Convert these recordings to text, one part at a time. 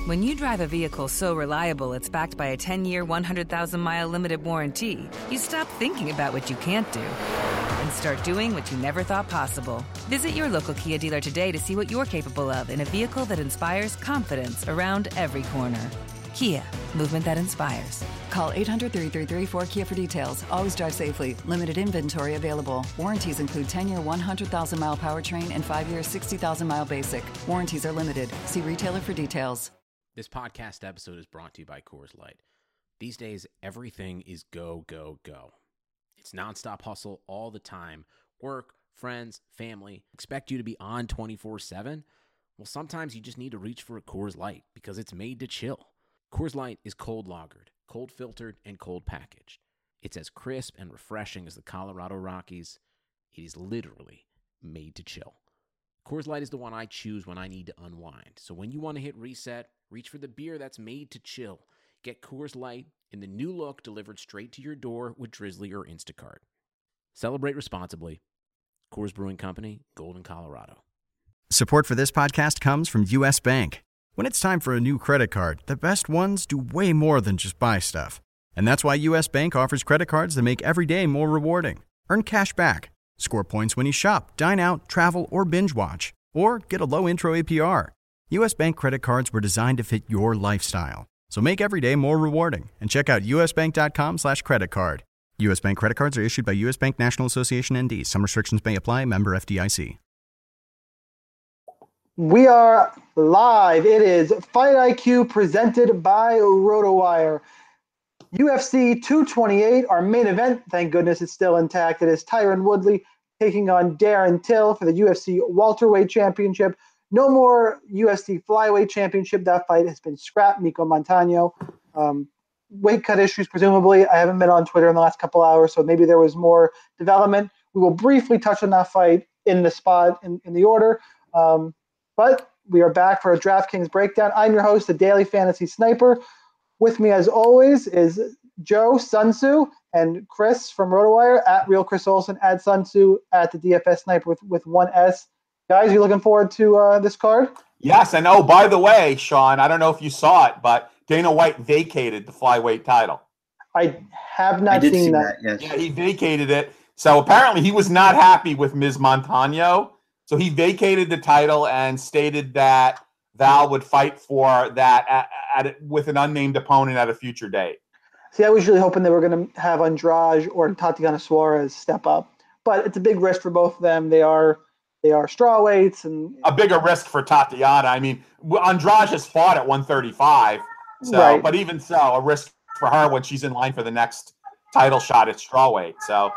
When you drive a vehicle so reliable it's backed by a 10-year, 100,000-mile limited warranty, you stop thinking about what you can't do and start doing what you never thought possible. Visit your local Kia dealer today to see what you're capable of in a vehicle that inspires confidence around every corner. Kia, movement that inspires. Call 800-333-4KIA for details. Always drive safely. Limited inventory available. Warranties include 10-year 100,000-mile powertrain and 5-year 60,000-mile basic. Warranties are limited. See retailer for details. This podcast episode is brought to you by Coors Light. These days, everything is go, go, go. It's nonstop hustle all the time. Work, friends, family, expect you to be on 24/7. Well, sometimes you just need to reach for a Coors Light because it's made to chill. Coors Light is cold lagered, cold filtered, and cold packaged. It's as crisp and refreshing as the Colorado Rockies. It is literally made to chill. Coors Light is the one I choose when I need to unwind. So when you want to hit reset, reach for the beer that's made to chill. Get Coors Light in the new look delivered straight to your door with Drizzly or Instacart. Celebrate responsibly. Coors Brewing Company, Golden, Colorado. Support for this podcast comes from U.S. Bank. When it's time for a new credit card, the best ones do way more than just buy stuff. And that's why U.S. Bank offers credit cards that make every day more rewarding. Earn cash back, score points when you shop, dine out, travel, or binge watch, or get a low intro APR. U.S. Bank credit cards were designed to fit your lifestyle. So make every day more rewarding and check out usbank.com/credit card. U.S. Bank credit cards are issued by U.S. Bank National Association ND. Some restrictions may apply. Member FDIC. We are live. It is Fight IQ presented by RotoWire. UFC 228, our main event, thank goodness it's still intact. It is Tyron Woodley taking on Darren Till for the UFC Welterweight Championship. No more UFC Flyweight Championship. That fight has been scrapped. Nico Montano. Weight cut issues, presumably. I haven't been on Twitter in the last couple hours, so maybe there was more development. We will briefly touch on that fight in the spot, in the order. But we are back for a DraftKings breakdown. I'm your host, the Daily Fantasy Sniper. With me, as always, is Joe, Sun Tzu, and Chris from RotoWire, at Real Chris Olsen, at Sun Tzu, at the DFS Sniper with one S. Guys, you looking forward to this card? Yes, and oh, by the way, Sean, I don't know if you saw it, but Dana White vacated the flyweight title. I have not seen that. Yes. Yeah, he vacated it. So apparently he was not happy with Ms. Montano. So he vacated the title and stated that Val would fight for that with an unnamed opponent at a future date. See, I was really hoping they were going to have Andrade or Tatiana Suarez step up. But it's a big risk for both of them. They are strawweights. And a bigger risk for Tatiana. I mean, Andrade has fought at 135. So, right. But even so, a risk for her when she's in line for the next title shot at strawweight. So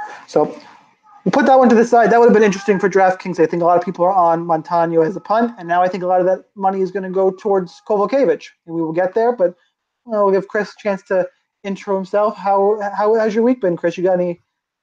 we'll put that one to the side. That would have been interesting for DraftKings. I think a lot of people are on Montano as a punt, and now I think a lot of that money is going to go towards Kovalevich, and we will get there. But we'll give Chris a chance to intro himself. How has your week been, Chris? You got any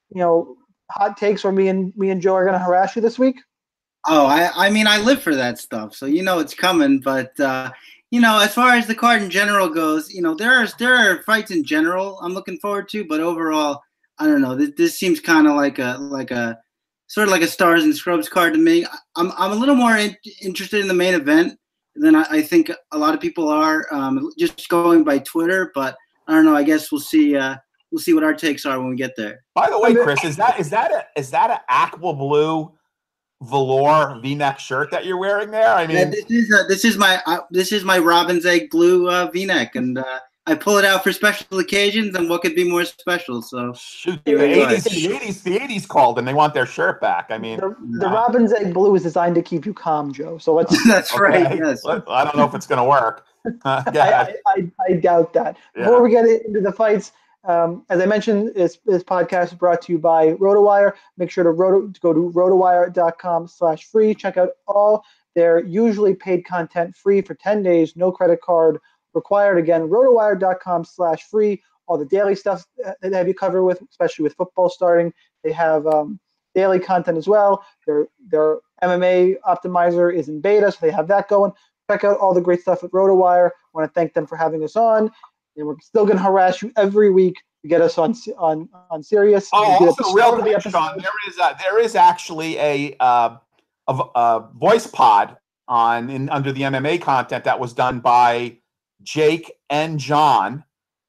hot takes, or me and Joe are going to harass you this week? Oh, I mean, I live for that stuff, so it's coming. But as far as the card in general goes, there are fights in general I'm looking forward to, but overall, I don't know. This seems kind of like a sort of like a Stars and Scrubs card to me. I'm a little more interested in the main event than I think a lot of people are, just going by Twitter. But I don't know. I guess we'll see. We'll see what our takes are when we get there. By the way, Chris, is that a aqua blue velour V-neck shirt that you're wearing there? I mean, yeah, this is my Robin's Egg blue V-neck, and I pull it out for special occasions, and what could be more special? So shoot, the 80s called, and they want their shirt back. I mean, the Robin's Egg blue is designed to keep you calm, Joe. So let's. That's okay. Right. Yes. I don't know if it's going to work. I doubt that. Yeah. Before we get into the fights, as I mentioned, this podcast is brought to you by RotoWire. Make sure to go to rotowire.com/free. Check out all their usually paid content free for 10 days, no credit card required. Again, rotowire.com/free. All the daily stuff that they have you covered with, especially with football starting. They have daily content as well. Their MMA optimizer is in beta, so they have that going. Check out all the great stuff at RotoWire. I want to thank them for having us on. And we're still going to harass you every week to get us on Sirius. Oh, also, real quick, Sean, there is actually a voice pod under the MMA content that was done by Jake and John.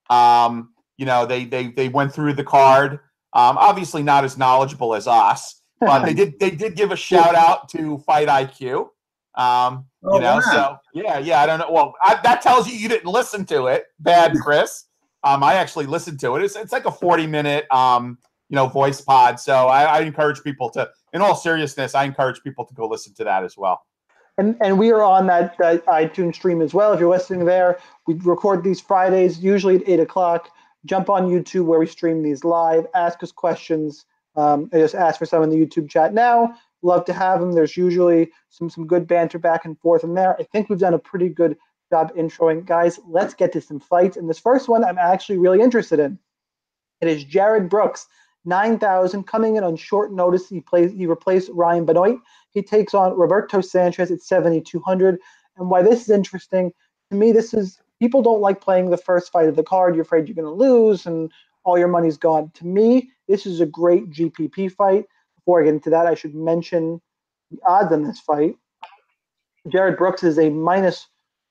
They went through the card. Obviously not as knowledgeable as us, but they did give a shout out to Fight IQ. Wow. So I don't know. Well, that tells you didn't listen to it. Bad, Chris. I actually listened to it. It's like a 40-minute, voice pod. So I encourage people to, in all seriousness, I encourage people to go listen to that as well. And we are on that iTunes stream as well. If you're listening there, we record these Fridays, usually at 8 o'clock. Jump on YouTube where we stream these live. Ask us questions. I just ask for some in the YouTube chat now. Love to have them. There's usually some good banter back and forth in there. I think we've done a pretty good job introing. Guys, let's get to some fights. And this first one I'm actually really interested in. It is Jared Brooks, 9,000, coming in on short notice. He replaced Ryan Benoit. He takes on Roberto Sanchez at 7,200. And why this is interesting, to me, people don't like playing the first fight of the card. You're afraid you're going to lose and all your money's gone. To me, this is a great GPP fight. Before I get into that, I should mention the odds on this fight. Jared Brooks is a minus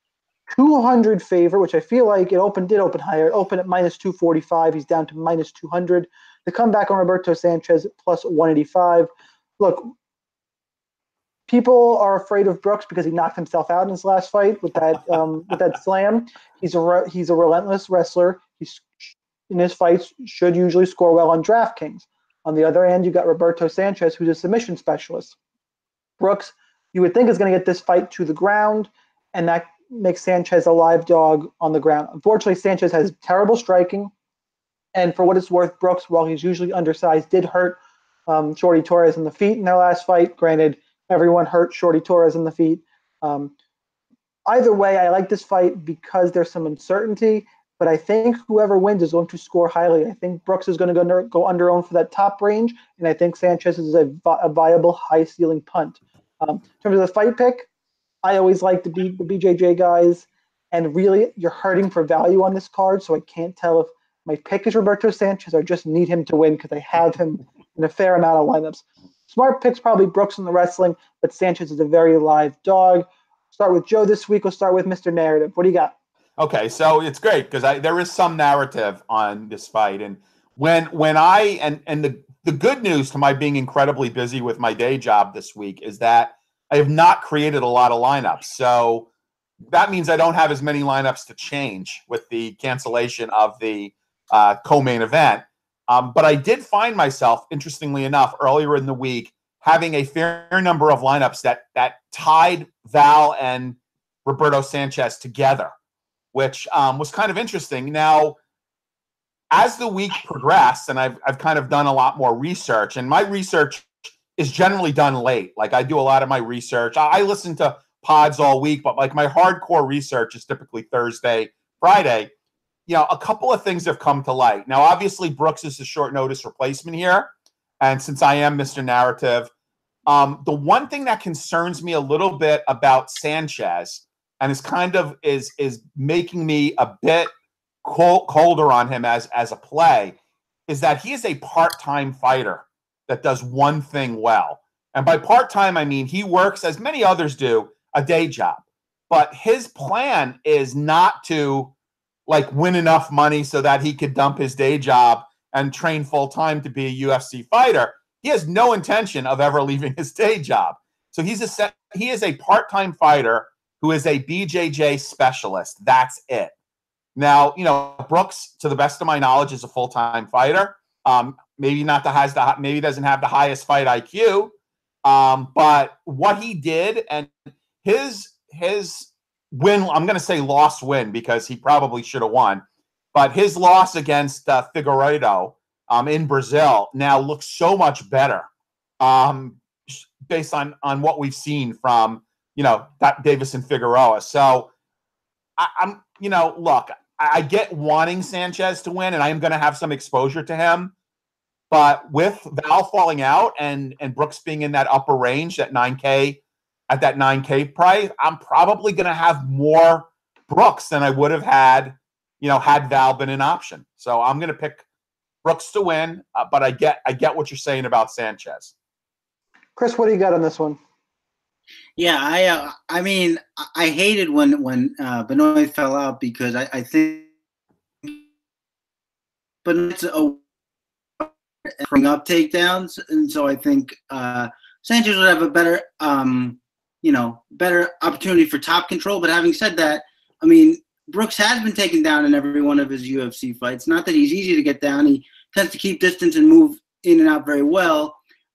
200 favorite, which I feel like did open higher. It opened at minus 245. He's down to minus 200. The comeback on Roberto Sanchez plus 185. Look, people are afraid of Brooks because he knocked himself out in his last fight with that slam. He's a relentless wrestler. He's in his fights should usually score well on DraftKings. On the other end, you got Roberto Sanchez, who's a submission specialist. Brooks, you would think, is going to get this fight to the ground, and that makes Sanchez a live dog on the ground. Unfortunately, Sanchez has terrible striking, and for what it's worth, Brooks, while he's usually undersized, did hurt Shorty Torres in the feet in their last fight. Granted, everyone hurt Shorty Torres in the feet. Either way, I like this fight because there's some uncertainty, but I think whoever wins is going to score highly. I think Brooks is going to go under-owned for that top range, and I think Sanchez is a viable high-ceiling punt. In terms of the fight pick, I always like to beat the BJJ guys, and really you're hurting for value on this card, so I can't tell if my pick is Roberto Sanchez or just need him to win because I have him in a fair amount of lineups. Smart pick's probably Brooks in the wrestling, but Sanchez is a very live dog. Start with Joe this week. We'll start with Mr. Narrative. What do you got? Okay, so it's great because there is some narrative on this fight, and when the good news to my being incredibly busy with my day job this week is that I have not created a lot of lineups. So that means I don't have as many lineups to change with the cancellation of the co-main event. But I did find myself, interestingly enough, earlier in the week having a fair number of lineups that tied Val and Roberto Sanchez together, which was kind of interesting. Now, as the week progressed, and I've kind of done a lot more research, and my research is generally done late. Like I do a lot of my research. I listen to pods all week, but like my hardcore research is typically Thursday, Friday. A couple of things have come to light. Now, obviously, Brooks is a short notice replacement here. And since I am Mr. Narrative, the one thing that concerns me a little bit about Sanchez and is making me a bit colder on him as a play is that he is a part-time fighter that does one thing well. And by part-time, I mean he works, as many others do, a day job. But his plan is not to win enough money so that he could dump his day job and train full-time to be a UFC fighter. He has no intention of ever leaving his day job. So he is a part-time fighter who is a BJJ specialist. That's it. Now, Brooks, to the best of my knowledge, is a full-time fighter. Maybe doesn't have the highest fight IQ. But what he did and his win, I'm going to say lost win because he probably should have won. But his loss against Figueiredo in Brazil now looks so much better based on what we've seen from, Davis and Figueroa. So look, I get wanting Sanchez to win, and I am going to have some exposure to him. But with Val falling out and Brooks being in that upper range, at 9K price, I'm probably going to have more Brooks than I would have had, had Val been an option. So I'm going to pick Brooks to win, but I get what you're saying about Sanchez. Chris, what do you got on this one? Yeah, I mean, I hated when Benoit fell out because I think Benoit's a bring up takedowns, and so I think Sanchez would have a better better opportunity for top control. But having said that, I mean, Brooks has been taken down in every one of his UFC fights. Not that he's easy to get down. He tends to keep distance and move in and out very well.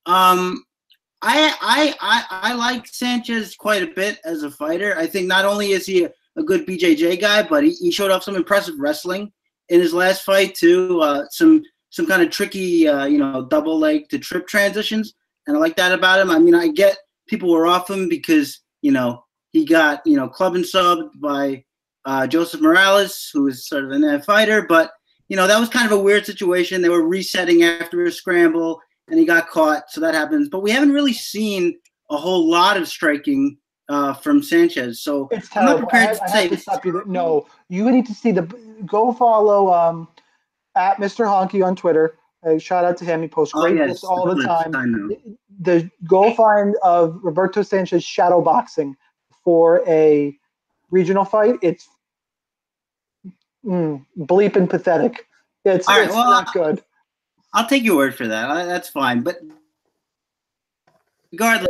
I like Sanchez quite a bit as a fighter. I think not only is he a good BJJ guy, but he showed off some impressive wrestling in his last fight too. Some kind of tricky, double leg to trip transitions, and I like that about him. I mean, I get people were off him because he got club and subbed by Joseph Morales, who is sort of an fighter, but that was kind of a weird situation. They were resetting after a scramble, and he got caught, so that happens. But we haven't really seen a whole lot of striking from Sanchez, so it's I'm not prepared to say. No, you need to see go follow at Mr. Honky on Twitter. Shout out to him. He posts great clips all the time. I know. The goal find of Roberto Sanchez shadow boxing for a regional fight, it's bleeping pathetic. It's not good. I'll take your word for that. That's fine. But regardless,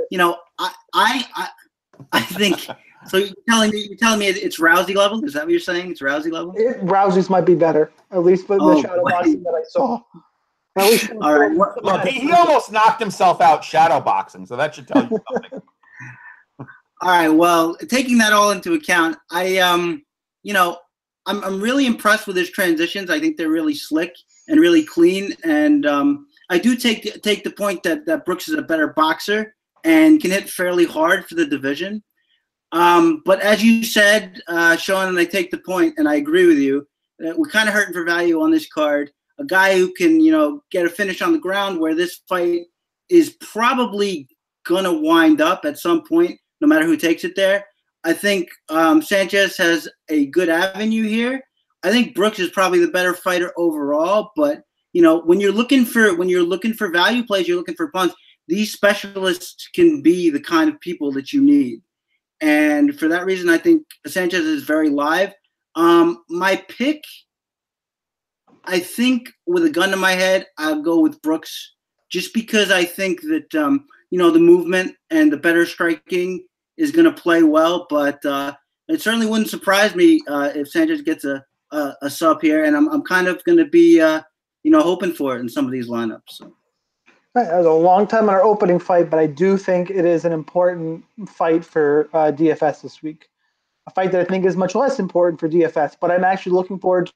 I think. So you're telling me it's Rousey level? Is that what you're saying? It's Rousey level? Rousey's might be better, at least for the shadow boxing that I saw. All right. Look, he almost knocked himself out shadow boxing, so that should tell you something. All right. Well, taking that all into account, I'm really impressed with his transitions. I think they're really slick and really clean, and I do take the point that Brooks is a better boxer and can hit fairly hard for the division. But as you said, Sean, and I take the point, and I agree with you, we're kind of hurting for value on this card. A guy who can, get a finish on the ground, where this fight is probably going to wind up at some point, no matter who takes it there. I think Sanchez has a good avenue here. I think Brooks is probably the better fighter overall, but when you're looking for value plays, you're looking for punts. These specialists can be the kind of people that you need. And for that reason, I think Sanchez is very live. My pick, I think with a gun to my head, I'll go with Brooks, just because I think that, the movement and the better striking is going to play well. But it certainly wouldn't surprise me if Sanchez gets a sub here. And I'm kind of going to be, hoping for it in some of these lineups. So. Right, that was a long time on our opening fight, but I do think it is an important fight for DFS this week. A fight that I think is much less important for DFS, but I'm actually looking forward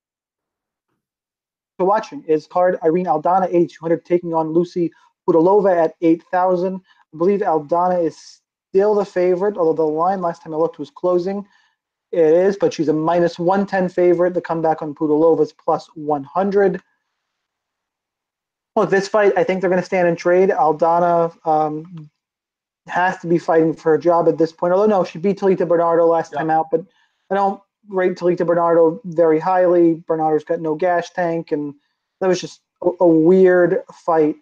to watching is card Irene Aldana 8,200 taking on Lucy Pudilova at 8,000. I believe Aldana is still the favorite, although the line last time I looked was closing. It is, but she's a minus 110 favorite. The comeback on Pudilova's plus 100. Look, this fight, I think they're going to stand and trade. Aldana has to be fighting for her job at this point. Although, no, she beat Talita Bernardo last time out, but I don't rate Talita Bernardo very highly. Bernardo's got no gas tank, and that was just a weird fight.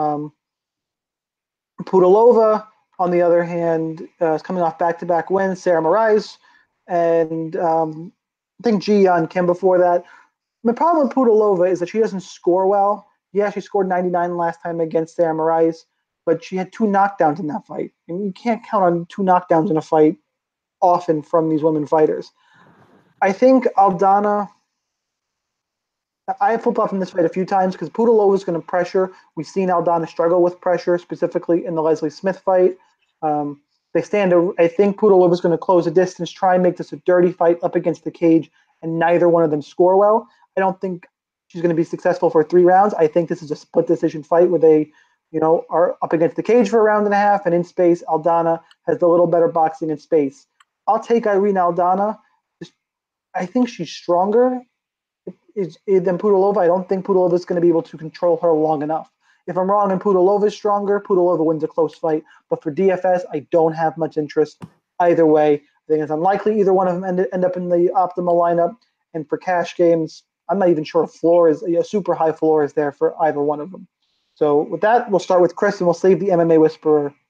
Pudilova, on the other hand, is coming off back-to-back wins. Sarah Moraes, and I think Ji Yeon Kim before that. The problem with Pudilova is that she doesn't score well. Yeah, she scored 99 last time against Sarah Moraes, but she had 2 knockdowns in that fight. And you can't count on 2 knockdowns in a fight often from these women fighters. I think Aldana, I have flip-flopped in this fight a few times because Pudilova is going to pressure. We've seen Aldana struggle with pressure, specifically in the Leslie Smith fight. I think Pudilova is going to close the distance, try and make this a dirty fight up against the cage, and neither one of them score well. I don't think she's going to be successful for 3 rounds. I think this is a split decision fight where they, are up against the cage for a round and a half, and in space, Aldana has the little better boxing in space. I'll take Irene Aldana. I think she's stronger than Pudilova. I don't think Pudilova is going to be able to control her long enough. If I'm wrong and Pudilova is stronger, Pudilova wins a close fight. But for DFS, I don't have much interest either way. I think it's unlikely either one of them end up in the optimal lineup. And for cash games, I'm not even sure a super high floor is there for either one of them. So with that, we'll start with Chris, and we'll save the MMA Whisperer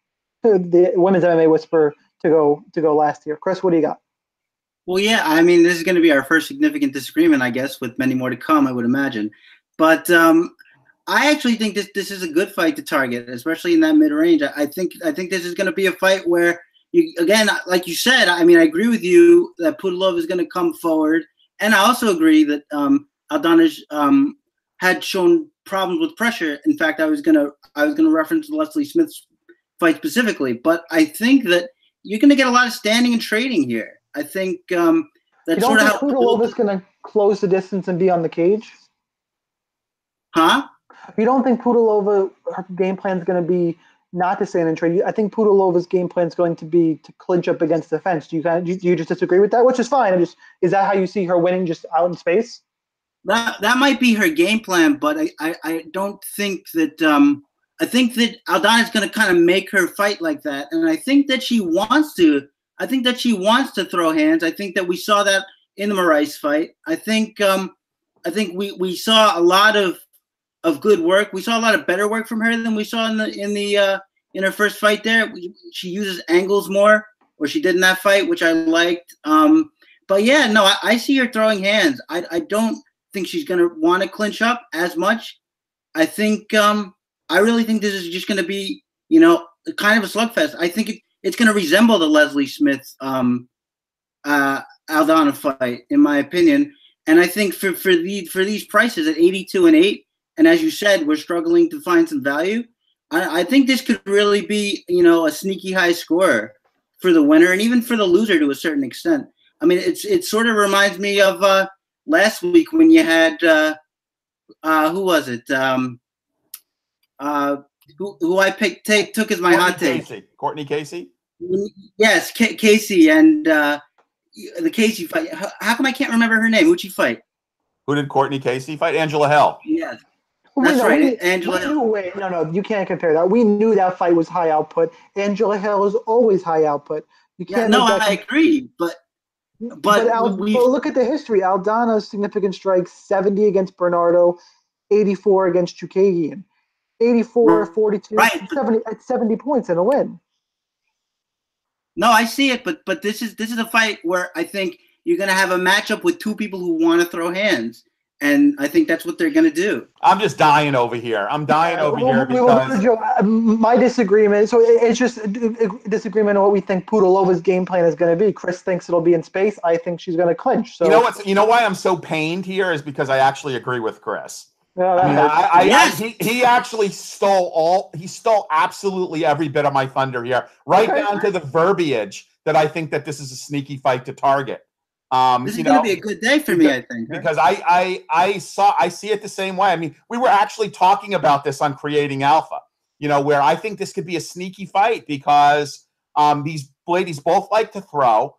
the women's MMA whisperer to go last here. Chris, what do you got? Well, yeah, I mean, this is going to be our first significant disagreement, I guess, with many more to come, I would imagine. But I actually think this is a good fight to target, especially in that mid-range. I think this is going to be a fight where, again, like you said, I mean, I agree with you that Pudilova is going to come forward. And I also agree that Aldana had shown problems with pressure. In fact, I was gonna reference Leslie Smith's fight specifically, but I think that you're gonna get a lot of standing and trading here. I think that's sort of how Pudilova's gonna close the distance and be on the cage. Huh? You don't think Pudilova, her game plan is going to be not to stand and trade? I think Pudilova's game plan is going to be to clinch up against the fence. Do you just disagree with that? Which is fine. Is that how you see her winning, just out in space? That might be her game plan, but I don't think that. I think that Aldana is going to kind of make her fight like that, and I think that she wants to. I think that she wants to throw hands. I think that we saw that in the Moraes fight. I think we saw a lot of good work. We saw a lot of better work from her than we saw in her first fight there. She uses angles more, or she did in that fight, which I liked. But yeah, no, I see her throwing hands. I don't think she's going to want to clinch up as much. I think I really think this is just going to be, kind of a slugfest. I think it's going to resemble the Leslie Smith Aldana fight, in my opinion. And I think for these prices at 82-8, and as you said, we're struggling to find some value. I think this could really be, a sneaky high score for the winner and even for the loser to a certain extent. I mean, it sort of reminds me of last week when you had who was it? Who I picked took as my hot take. Courtney Casey. Yes, Casey and the Casey fight. How come I can't remember her name? Who'd she fight? Who did Courtney Casey fight? Angela Hill. Yes. That's right, Angela Hill. Wait, no, you can't compare that. We knew that fight was high output. Angela Hill is always high output. You can't. I agree, but look at the history. Aldana's significant strikes: 70 against Bernardo, 84 against Chookagian, 84, 42, right. 70 points in a win. No, I see it, but this is a fight where I think you're going to have a matchup with two people who want to throw hands. And I think that's what they're going to do. I'm just dying over here. Because my disagreement. So it's just a disagreement on what we think Pudilova's game plan is going to be. Chris thinks it'll be in space. I think she's going to clinch. So you know why I'm so pained here is because I actually agree with Chris. He actually stole absolutely every bit of my thunder here, down to the verbiage that I think that this is a sneaky fight to target. This is going to be a good day for me, I think. Because I see it the same way. I mean, we were actually talking about this on Creating Alpha, where I think this could be a sneaky fight because these ladies both like to throw.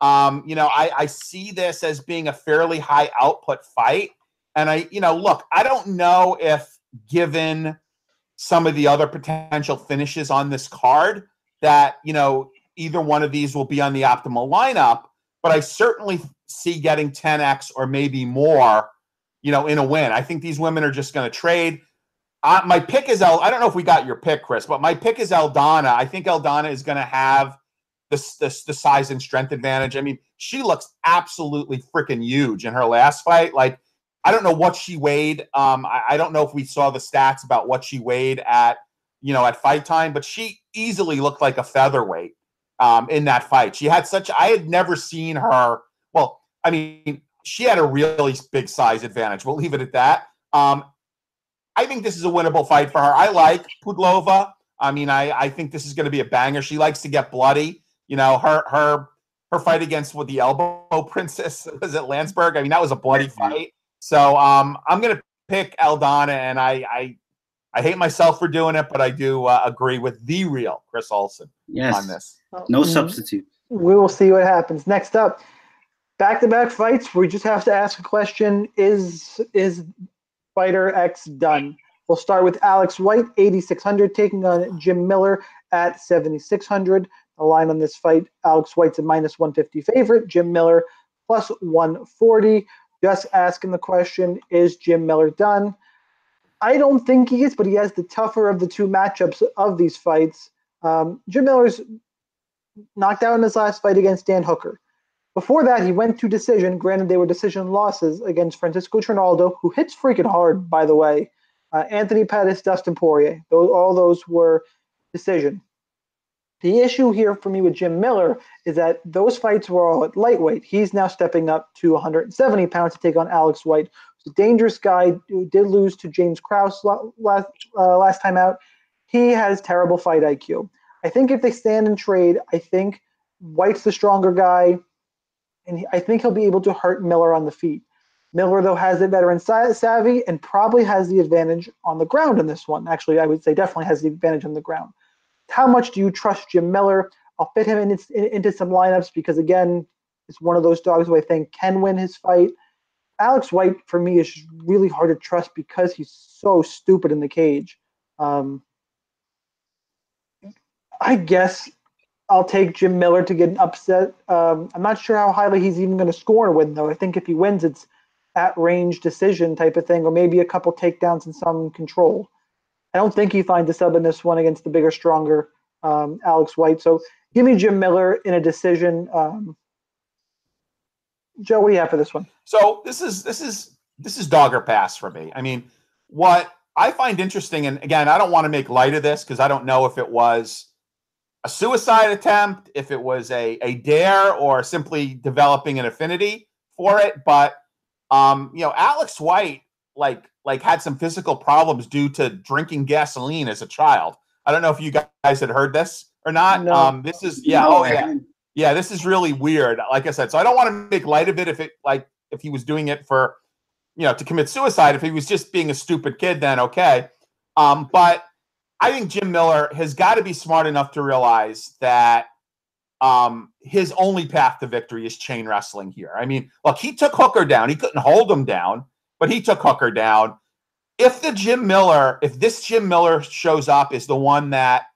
I see this as being a fairly high output fight. And I don't know if given some of the other potential finishes on this card that, either one of these will be on the optimal lineup. But I certainly see getting 10x or maybe more, in a win. I think these women are just going to trade. My pick is I don't know if we got your pick, Chris, but my pick is Aldana. I think Aldana is going to have the size and strength advantage. I mean, she looks absolutely freaking huge in her last fight. Like, I don't know what she weighed. I don't know if we saw the stats about what she weighed at fight time, but she easily looked like a featherweight. In that fight, I had never seen her. Well, I mean, she had a really big size advantage. We'll leave it at that. I think this is a winnable fight for her. I like Pudilova. I mean, I think this is going to be a banger. She likes to get bloody. Her fight against the elbow princess, was it Landsberg? I mean, that was a bloody fight. So I'm going to pick Aldana, and I hate myself for doing it, but I do agree with the real Chris Olsen on this. No substitute. We will see what happens. Next up, back-to-back fights. We just have to ask a question. Is Fighter X done? We'll start with Alex White, 8,600, taking on Jim Miller at 7,600. The line on this fight, Alex White's a -150 favorite. Jim Miller plus 140. Just asking the question, is Jim Miller done? I don't think he is, but he has the tougher of the two matchups of these fights. Jim Miller's knocked out in his last fight against Dan Hooker. Before that, he went to decision. Granted, they were decision losses against Francisco Trinaldo, who hits freaking hard, by the way. Anthony Pettis, Dustin Poirier. All those were decision. The issue here for me with Jim Miller is that those fights were all at lightweight. He's now stepping up to 170 pounds to take on Alex White, who's a dangerous guy who did lose to James Krause last time out. He has terrible fight IQ. I think if they stand and trade, I think White's the stronger guy, and I think he'll be able to hurt Miller on the feet. Miller, though, has the veteran savvy and probably has the advantage on the ground in this one. Actually, I would say definitely has the advantage on the ground. How much do you trust Jim Miller? I'll fit him into some lineups because, again, it's one of those dogs who I think can win his fight. Alex White, for me, is really hard to trust because he's so stupid in the cage. I guess I'll take Jim Miller to get an upset. I'm not sure how highly he's even going to score and win, though. I think if he wins, it's at-range decision type of thing, or maybe a couple takedowns and some control. I don't think he finds a sub in this one against the bigger, stronger Alex White. So give me Jim Miller in a decision. Joe, what do you have for this one? So this is dog or pass for me. I mean, what I find interesting, and again, I don't want to make light of this because I don't know if it was a suicide attempt, if it was a dare, or simply developing an affinity for it, but Alex White like had some physical problems due to drinking gasoline as a child. I don't know if you guys had heard this or not. No. This is this is really weird. Like I said, so I don't want to make light of it if he was doing it for to commit suicide. If he was just being a stupid kid, then okay. But I think Jim Miller has got to be smart enough to realize that his only path to victory is chain wrestling here. I mean, look, he took Hooker down. He couldn't hold him down, but he took Hooker down. If this Jim Miller shows up is the one that,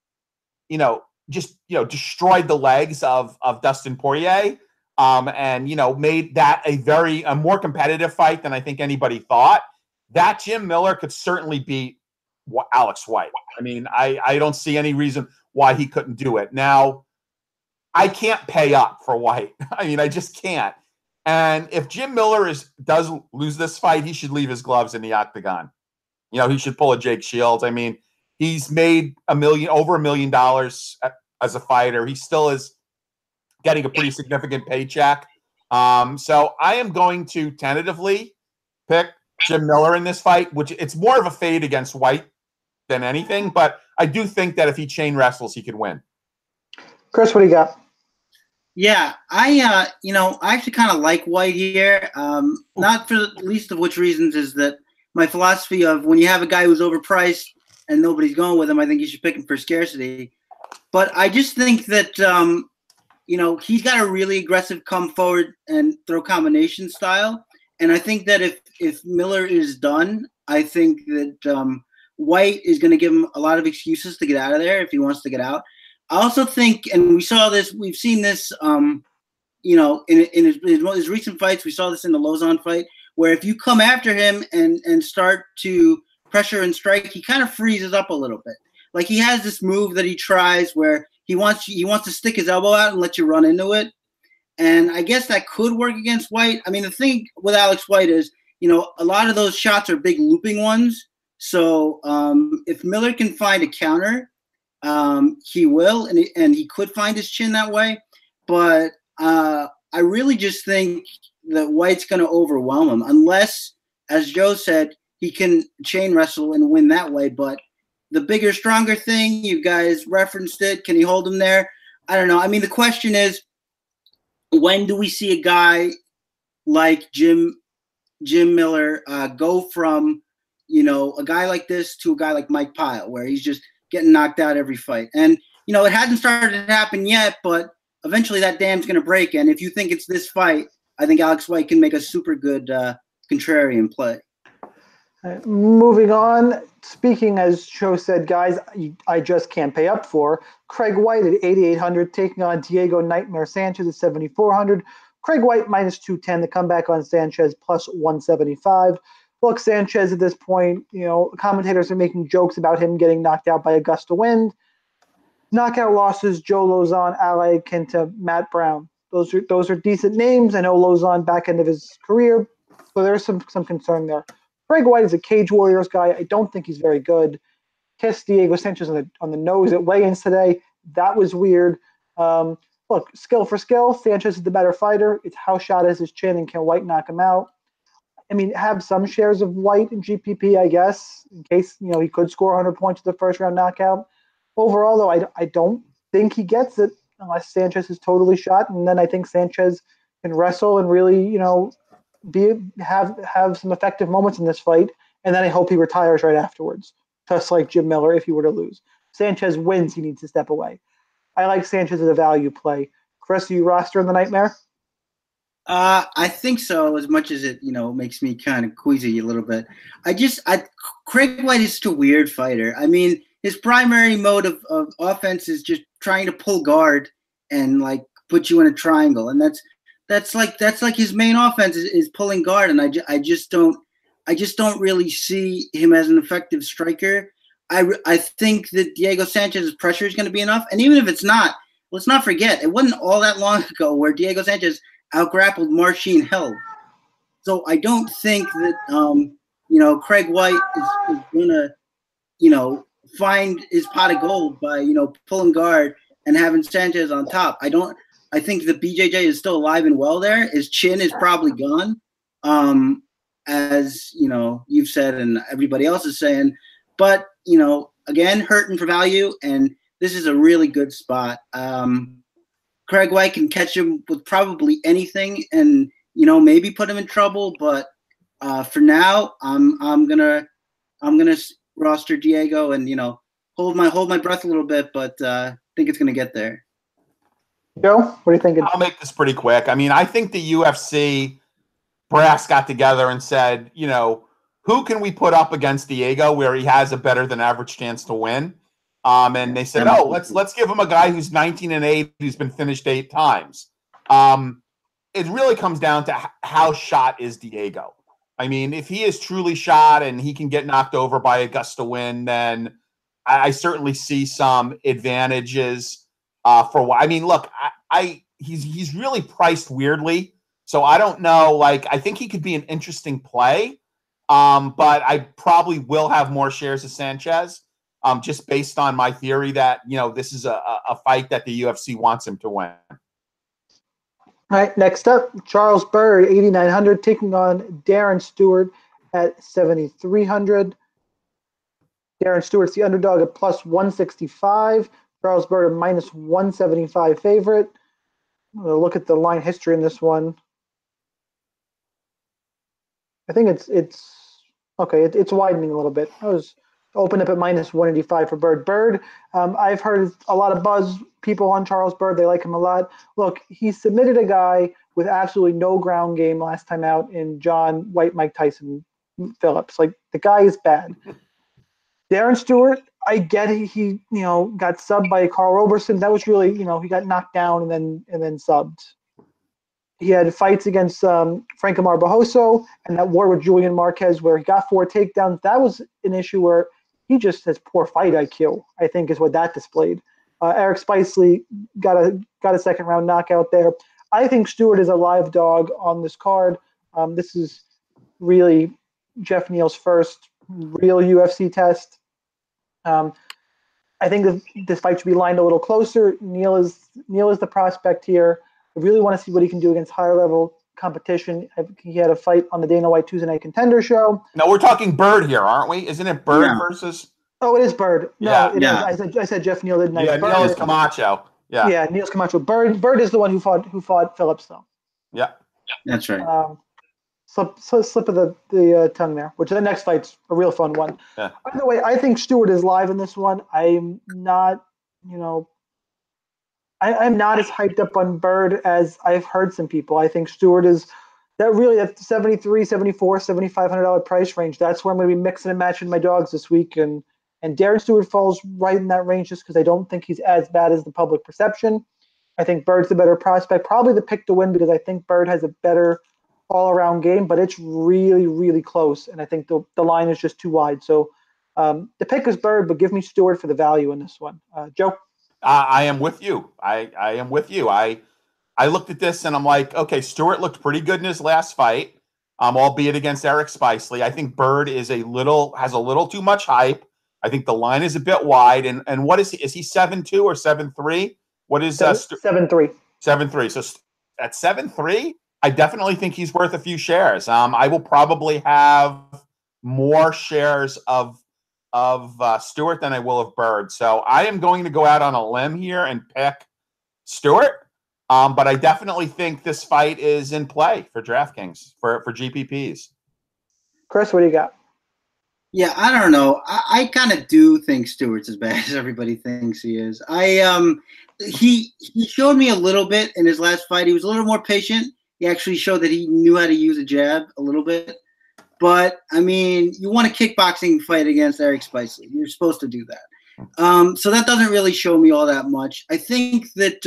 destroyed the legs of Dustin Poirier, and, made that a more competitive fight than I think anybody thought, that Jim Miller could certainly beat Alex White. I mean, I don't see any reason why he couldn't do it. Now, I can't pay up for White. I mean, I just can't. And if Jim Miller does lose this fight, he should leave his gloves in the octagon. He should pull a Jake Shields. I mean, he's made over $1 million as a fighter. He still is getting a pretty significant paycheck. So I am going to tentatively pick Jim Miller in this fight, which it's more of a fade against White than anything. But I do think that if he chain wrestles, he could win. Chris, what do you got? Yeah, I actually kind of like White here. Not for the least of which reasons is that my philosophy of when you have a guy who's overpriced and nobody's going with him, I think you should pick him for scarcity. But I just think that, he's got a really aggressive come forward and throw combination style. And I think that if Miller is done, I think that White is going to give him a lot of excuses to get out of there if he wants to get out. I also think, and we've seen this, in his recent fights, we saw this in the Lozon fight, where if you come after him and start to pressure and strike, he kind of freezes up a little bit. Like he has this move that he tries where he wants to stick his elbow out and let you run into it. And I guess that could work against White. I mean, the thing with Alex White is, a lot of those shots are big looping ones. So if Miller can find a counter, he will, and he could find his chin that way. But I really just think that White's going to overwhelm him, unless, as Joe said, he can chain wrestle and win that way. But the bigger, stronger thing, you guys referenced it. Can he hold him there? I don't know. I mean, the question is, when do we see a guy like Jim Miller go from, a guy like this to a guy like Mike Pyle, where he's just getting knocked out every fight? And, it hasn't started to happen yet, but eventually that dam's going to break. And if you think it's this fight, I think Alex White can make a super good contrarian play. Moving on, speaking as Joe said, guys, I just can't pay up for. Craig White at 8,800 taking on Diego Nightmare Sanchez at 7,400. Craig White minus 210, the comeback on Sanchez plus 175. Look, Sanchez at this point, commentators are making jokes about him getting knocked out by a gust of wind. Knockout losses: Joe Lozon, Ale Quinta, Matt Brown. Those are decent names. I know Lozon back end of his career, so there's some concern there. Craig White is a Cage Warriors guy. I don't think he's very good. Kissed Diego Sanchez on the nose at weigh-ins today. That was weird. Look, skill for skill, Sanchez is the better fighter. It's how shot is his chin and can White knock him out. I mean, have some shares of White in GPP, I guess, in case he could score 100 points with the first round knockout. Overall, though, I don't think he gets it unless Sanchez is totally shot, and then I think Sanchez can wrestle and really have some effective moments in this fight, and then I hope he retires right afterwards, just like Jim Miller if he were to lose. Sanchez wins, he needs to step away. I like Sanchez as a value play. Chris, are you rostering the Nightmare? I think so, as much as it, makes me kind of queasy a little bit. Craig White is just a weird fighter. I mean, his primary mode of offense is just trying to pull guard and like put you in a triangle, and that's like his main offense is pulling guard, and I just don't really see him as an effective striker. I think that Diego Sanchez's pressure is going to be enough, and even if it's not, let's not forget it wasn't all that long ago where Diego Sanchez outgrappled Marcin Held. So I don't think that Craig White is going to find his pot of gold by pulling guard and having Sanchez on top. I think the BJJ is still alive and well there. His chin is probably gone, as you've said and everybody else is saying. But again, hurting for value, and this is a really good spot. Craig White can catch him with probably anything, and maybe put him in trouble. But for now, I'm gonna roster Diego and hold my breath a little bit, but think it's gonna get there. Joe, what are you thinking? I'll make this pretty quick. I mean, I think the UFC brass got together and said, who can we put up against Diego where he has a better than average chance to win? And they said, let's give him a guy who's 19-8, who's been finished 8 times. It really comes down to how shot is Diego. I mean, if he is truly shot and he can get knocked over by a gust of wind, then I certainly see some advantages for what. I mean, look, he's really priced weirdly, so I don't know. I think he could be an interesting play, but I probably will have more shares of Sanchez. Just based on my theory that, this is a fight that the UFC wants him to win. All right, next up, Charles Byrd, 8,900, taking on Darren Stewart at 7,300. Darren Stewart's the underdog at plus 165. Charles Byrd a minus 175 favorite. I'm going to look at the line history in this one. I think it's okay. It's widening a little bit. I was opened up at minus 185 for Byrd. Byrd, I've heard a lot of buzz. People on Charles Byrd, they like him a lot. Look, he submitted a guy with absolutely no ground game last time out in John White, Mike Tyson Phillips. The guy is bad. Darren Stewart, I get it. He got subbed by Carl Roberson. That was really he got knocked down and then subbed. He had fights against Franco Barbosa and that war with Julian Marquez where he got 4 takedowns. That was an issue where he just has poor fight IQ, I think, is what that displayed. Eric Spicely got a second round knockout there. I think Stewart is a live dog on this card. This is really Jeff Neal's first real UFC test. I think this fight should be lined a little closer. Neal is the prospect here. I really want to see what he can do against higher level competition. He had a fight on the Dana White Tuesday Night Contender show. No, we're talking Byrd here, aren't we? Isn't it Byrd versus? Oh, it is Byrd. No, yeah. I said Jeff Neal didn't. Yeah, Neal is Camacho. Yeah, Neal's Camacho. Byrd is the one who fought Phillips though. Yeah, that's right. Slip of the tongue there. Which the next fight's a real fun one. Yeah. By the way, I think Stewart is live in this one. I'm not, I'm not as hyped up on Byrd as I've heard some people. I think Stewart is that $73, $74, $7,500 price range. That's where I'm going to be mixing and matching my dogs this week. And Darren Stewart falls right in that range just because I don't think he's as bad as the public perception. I think Byrd's the better prospect. Probably the pick to win because I think Byrd has a better all-around game, but it's really, really close. And I think the line is just too wide. So the pick is Byrd, but give me Stewart for the value in this one. Joe? I am with you. I am with you. I looked at this and I'm like, okay, Stewart looked pretty good in his last fight, albeit against Eric Spicely. I think Bird has a little too much hype. I think the line is a bit wide. And what is he? Is he 7-2 or 7-3? What is 7-3? 7-3. So at 7-3, I definitely think he's worth a few shares. I will probably have more shares of Stewart than I will of Bird. So I am going to go out on a limb here and pick Stewart. But I definitely think this fight is in play for DraftKings, for GPPs. Chris, what do you got? Yeah, I don't know. I kind of do think Stewart's as bad as everybody thinks he is. He showed me a little bit in his last fight. He was a little more patient. He actually showed that he knew how to use a jab a little bit. But, I mean, you want a kickboxing fight against Eric Spicely. You're supposed to do that. So that doesn't really show me all that much. I think that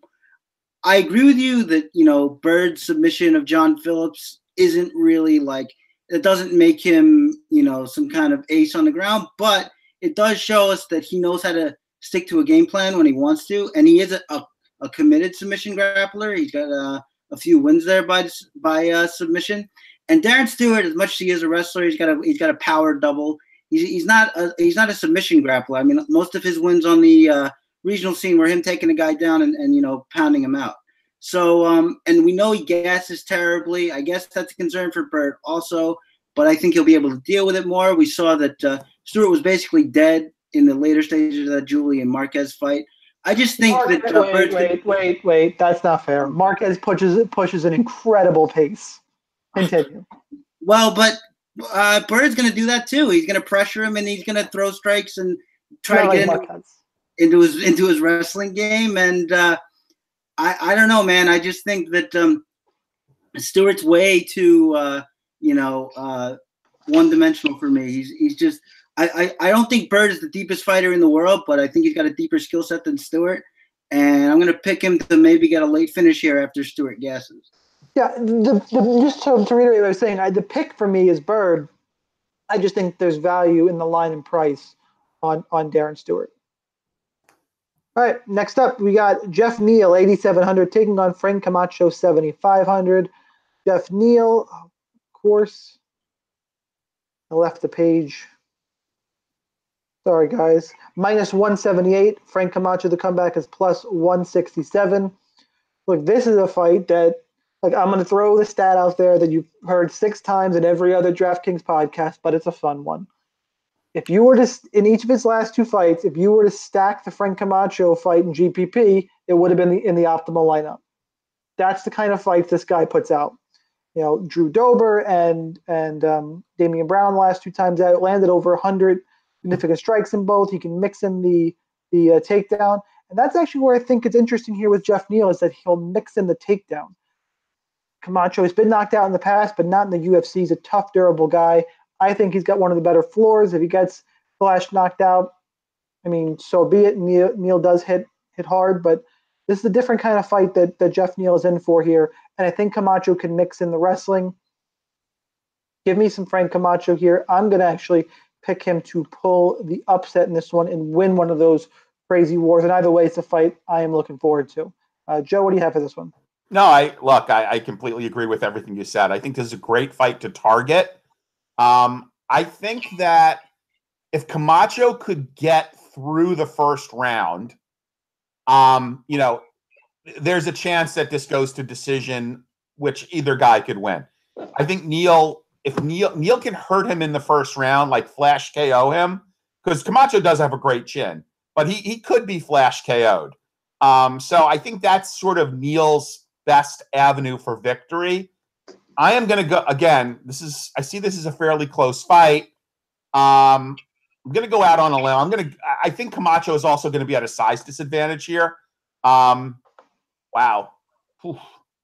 I agree with you that, Bird's submission of John Phillips isn't really it doesn't make him, some kind of ace on the ground, but it does show us that he knows how to stick to a game plan when he wants to, and he is a committed submission grappler. He's got a few wins there by submission. And Darren Stewart, as much as he is a wrestler, he's got a power double. He's not a submission grappler. I mean, most of his wins on the regional scene were him taking a guy down and pounding him out. So, and we know he gasses terribly. I guess that's a concern for Bird also, but I think he'll be able to deal with it more. We saw that Stewart was basically dead in the later stages of that Julian Marquez fight. I just think Wait. That's not fair. Marquez pushes an incredible pace. Continue. Well, but Bird's going to do that too. He's going to pressure him and he's going to throw strikes and try to get into his wrestling game. And I don't know, man. I just think that Stewart's way too one-dimensional for me. He's just I don't think Bird is the deepest fighter in the world, but I think he's got a deeper skill set than Stewart. And I'm going to pick him to maybe get a late finish here after Stewart gasses. Yeah, just to reiterate what I was saying, the pick for me is Bird. I just think there's value in the line and price on Darren Stewart. All right, next up, we got Jeff Neal, 8,700, taking on Frank Camacho, 7,500. Jeff Neal, of course, I left the page. Sorry, guys. Minus 178. Frank Camacho, the comeback is plus 167. Look, this is a fight that, I'm going to throw the stat out there that you've heard 6 times in every other DraftKings podcast, but it's a fun one. If you were to, in each of his last 2 fights, if you were to stack the Frank Camacho fight in GPP, it would have been in the optimal lineup. That's the kind of fights this guy puts out. Drew Dober and Damian Brown last 2 times out landed over 100 significant strikes in both. He can mix in the takedown. And that's actually where I think it's interesting here with Jeff Neal is that he'll mix in the takedown. Camacho has been knocked out in the past, but not in the UFC. He's a tough, durable guy. I think he's got one of the better floors. If he gets Flash knocked out, I mean, so be it. Neal does hit hard, but this is a different kind of fight that Jeff Neal is in for here. And I think Camacho can mix in the wrestling. Give me some Frank Camacho here. I'm going to actually pick him to pull the upset in this one and win one of those crazy wars. And either way, it's a fight I am looking forward to. Joe, what do you have for this one? No, I completely agree with everything you said. I think this is a great fight to target. I think that if Camacho could get through the first round, there's a chance that this goes to decision, which either guy could win. I think if Neal can hurt him in the first round, like flash KO him, because Camacho does have a great chin, but he could be flash KO'd. So I think that's sort of Neal's best avenue for victory. I am going to go again. I see this as a fairly close fight. I'm going to go out on a limb. I think Camacho is also going to be at a size disadvantage here. Wow. Whew.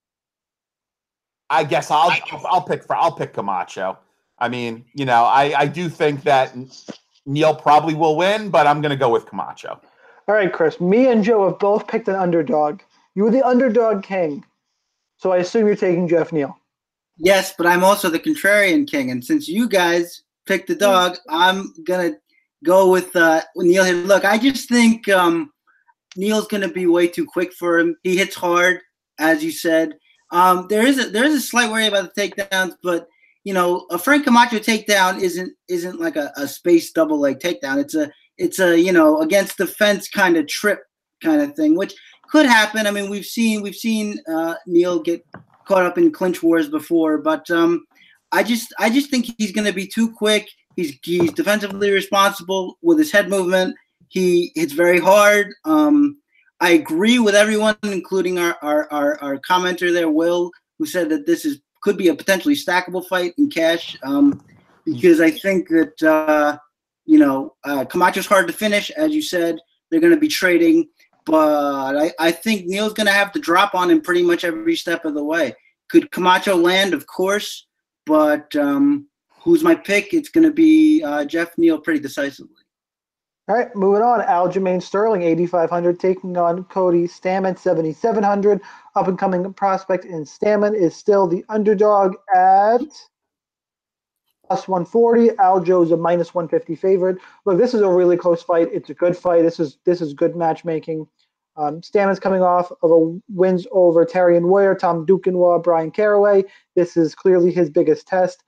I guess I'll pick Camacho. I mean, I do think that Neal probably will win, but I'm going to go with Camacho. All right, Chris. Me and Joe have both picked an underdog. You were the underdog king, so I assume you're taking Jeff Neal. Yes, but I'm also the contrarian king, and since you guys picked the dog, I'm gonna go with Neal here. Look, I just think Neal's going to be way too quick for him. He hits hard, as you said. There is a slight worry about the takedowns, but a Frank Camacho takedown isn't like a space double leg takedown. It's a against the fence kind of trip kind of thing, which could happen. I mean, we've seen Neal get caught up in clinch wars before, but I just think he's going to be too quick. He's defensively responsible with his head movement. He hits very hard. I agree with everyone, including our commenter there, Will, who said that this could be a potentially stackable fight in cash, because I think that Camacho's hard to finish, as you said. They're going to be trading, but I think Neal's going to have to drop on him pretty much every step of the way. Could Camacho land? Of course, but who's my pick? It's going to be Jeff Neal pretty decisively. All right, moving on. Aljamain Sterling, 8,500, taking on Cody Stamann, 7,700. Up-and-coming prospect in Stamann is still the underdog at plus 140. Aljo's a minus 150 favorite. Look, this is a really close fight. It's a good fight. This is good matchmaking. Stamann's coming off of wins over Terrion Ware, Tom Duquesnoy, Brian Caraway. This is clearly his biggest test.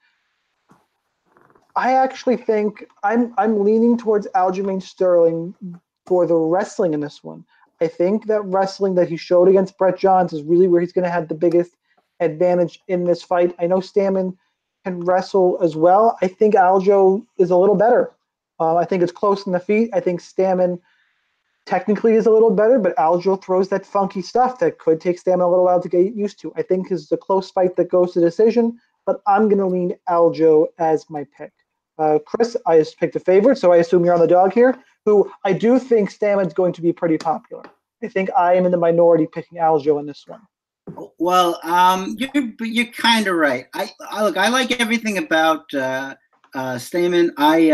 I actually think I'm leaning towards Aljamain Sterling for the wrestling in this one. I think that wrestling that he showed against Brett Johns is really where he's going to have the biggest advantage in this fight. I know Stamann can wrestle as well. I think Aljo is a little better. I think it's close in the feet. I think Stamann technically is a little better, but Aljo throws that funky stuff that could take Stamann a little while to get used to. I think it's a close fight that goes to decision, but I'm going to lean Aljo as my pick. Chris, I just picked a favorite, so I assume you're on the dog here, who I do think Stamann's going to be pretty popular. I think I am in the minority picking Aljo in this one. Well, you're kind of right. I like everything about Stamann.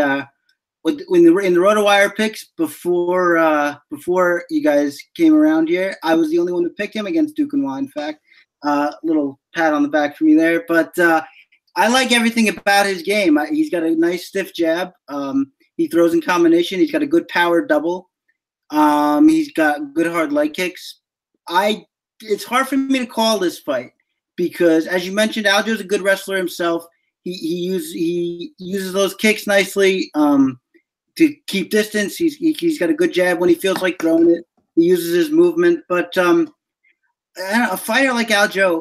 In the RotoWire picks before you guys came around here, I was the only one who picked him against Duquesnoy. In fact, little pat on the back for me there, but. I like everything about his game. He's got a nice stiff jab. He throws in combination. He's got a good power double. He's got good hard leg kicks. It's hard for me to call this fight because, as you mentioned, Aljo's a good wrestler himself. He uses those kicks nicely to keep distance. He's got a good jab when he feels like throwing it. He uses his movement, but a fighter like Aljo,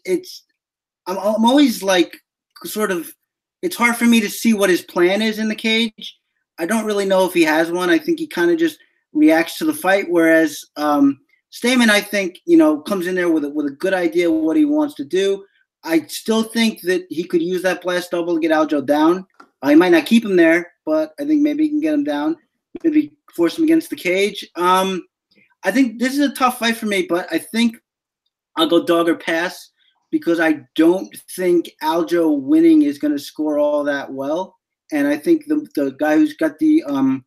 I'm always like. Sort of, it's hard for me to see what his plan is in the cage. I don't really know if he has one. I think he kind of just reacts to the fight. Whereas Stamann, I think, comes in there with a good idea of what he wants to do. I still think that he could use that blast double to get Aljo down. He might not keep him there, but I think maybe he can get him down. Maybe force him against the cage. I think this is a tough fight for me, but I think I'll go dog or pass. Because I don't think Aljo winning is going to score all that well, and I think the guy who's got the